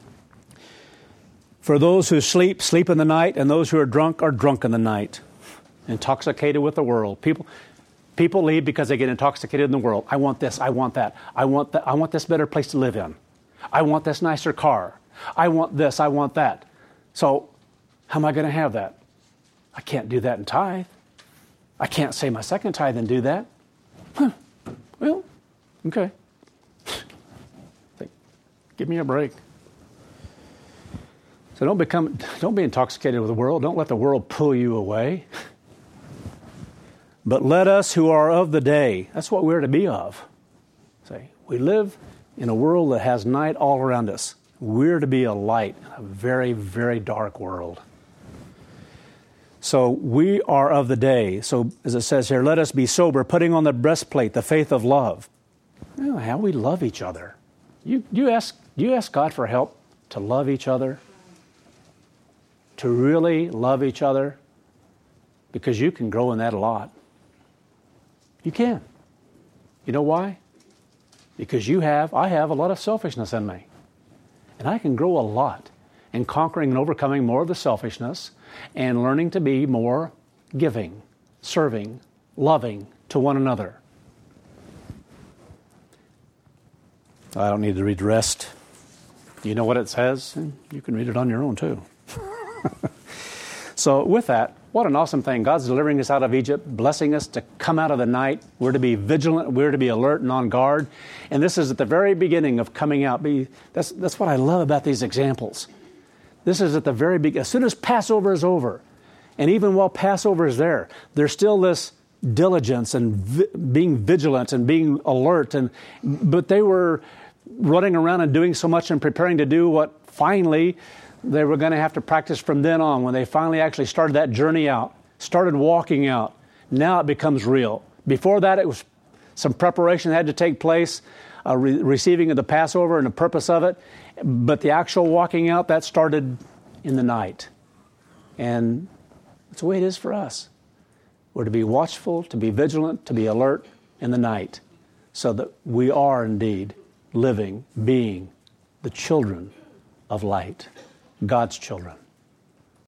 For those who sleep, sleep in the night, and those who are drunk in the night. Intoxicated with the world. People leave because they get intoxicated in the world. I want this, I want that. I want this better place to live in. I want this nicer car. I want this, I want that. So, how am I going to have that? I can't do that in tithe. I can't say my second tithe and do that. Well, okay. Give me a break. So don't be intoxicated with the world. Don't let the world pull you away. But let us who are of the day, that's what we're to be of. Say, we live in a world that has night all around us. We're to be a light in a very, very dark world. So we are of the day. So as it says here, let us be sober, putting on the breastplate, the faith of love. You know, how we love each other. You ask God for help to love each other, to really love each other, because you can grow in that a lot. You can. You know why? Because I have a lot of selfishness in me. And I can grow a lot in conquering and overcoming more of the selfishness and learning to be more giving, serving, loving to one another. I don't need to read the rest. You know what it says? You can read it on your own too. So with that, what an awesome thing. God's delivering us out of Egypt, blessing us to come out of the night. We're to be vigilant. We're to be alert and on guard. And this is at the very beginning of coming out. That's what I love about these examples. This is at the very beginning. As soon as Passover is over, and even while Passover is there, there's still this diligence and being vigilant and being alert. But they were running around and doing so much and preparing to do what finally they were going to have to practice from then on, when they finally actually started that journey out, started walking out. Now it becomes real. Before that, it was some preparation that had to take place, receiving of the Passover and the purpose of it. But the actual walking out, that started in the night. And that's the way it is for us. We're to be watchful, to be vigilant, to be alert in the night, so that we are indeed living, being the children of light. God's children.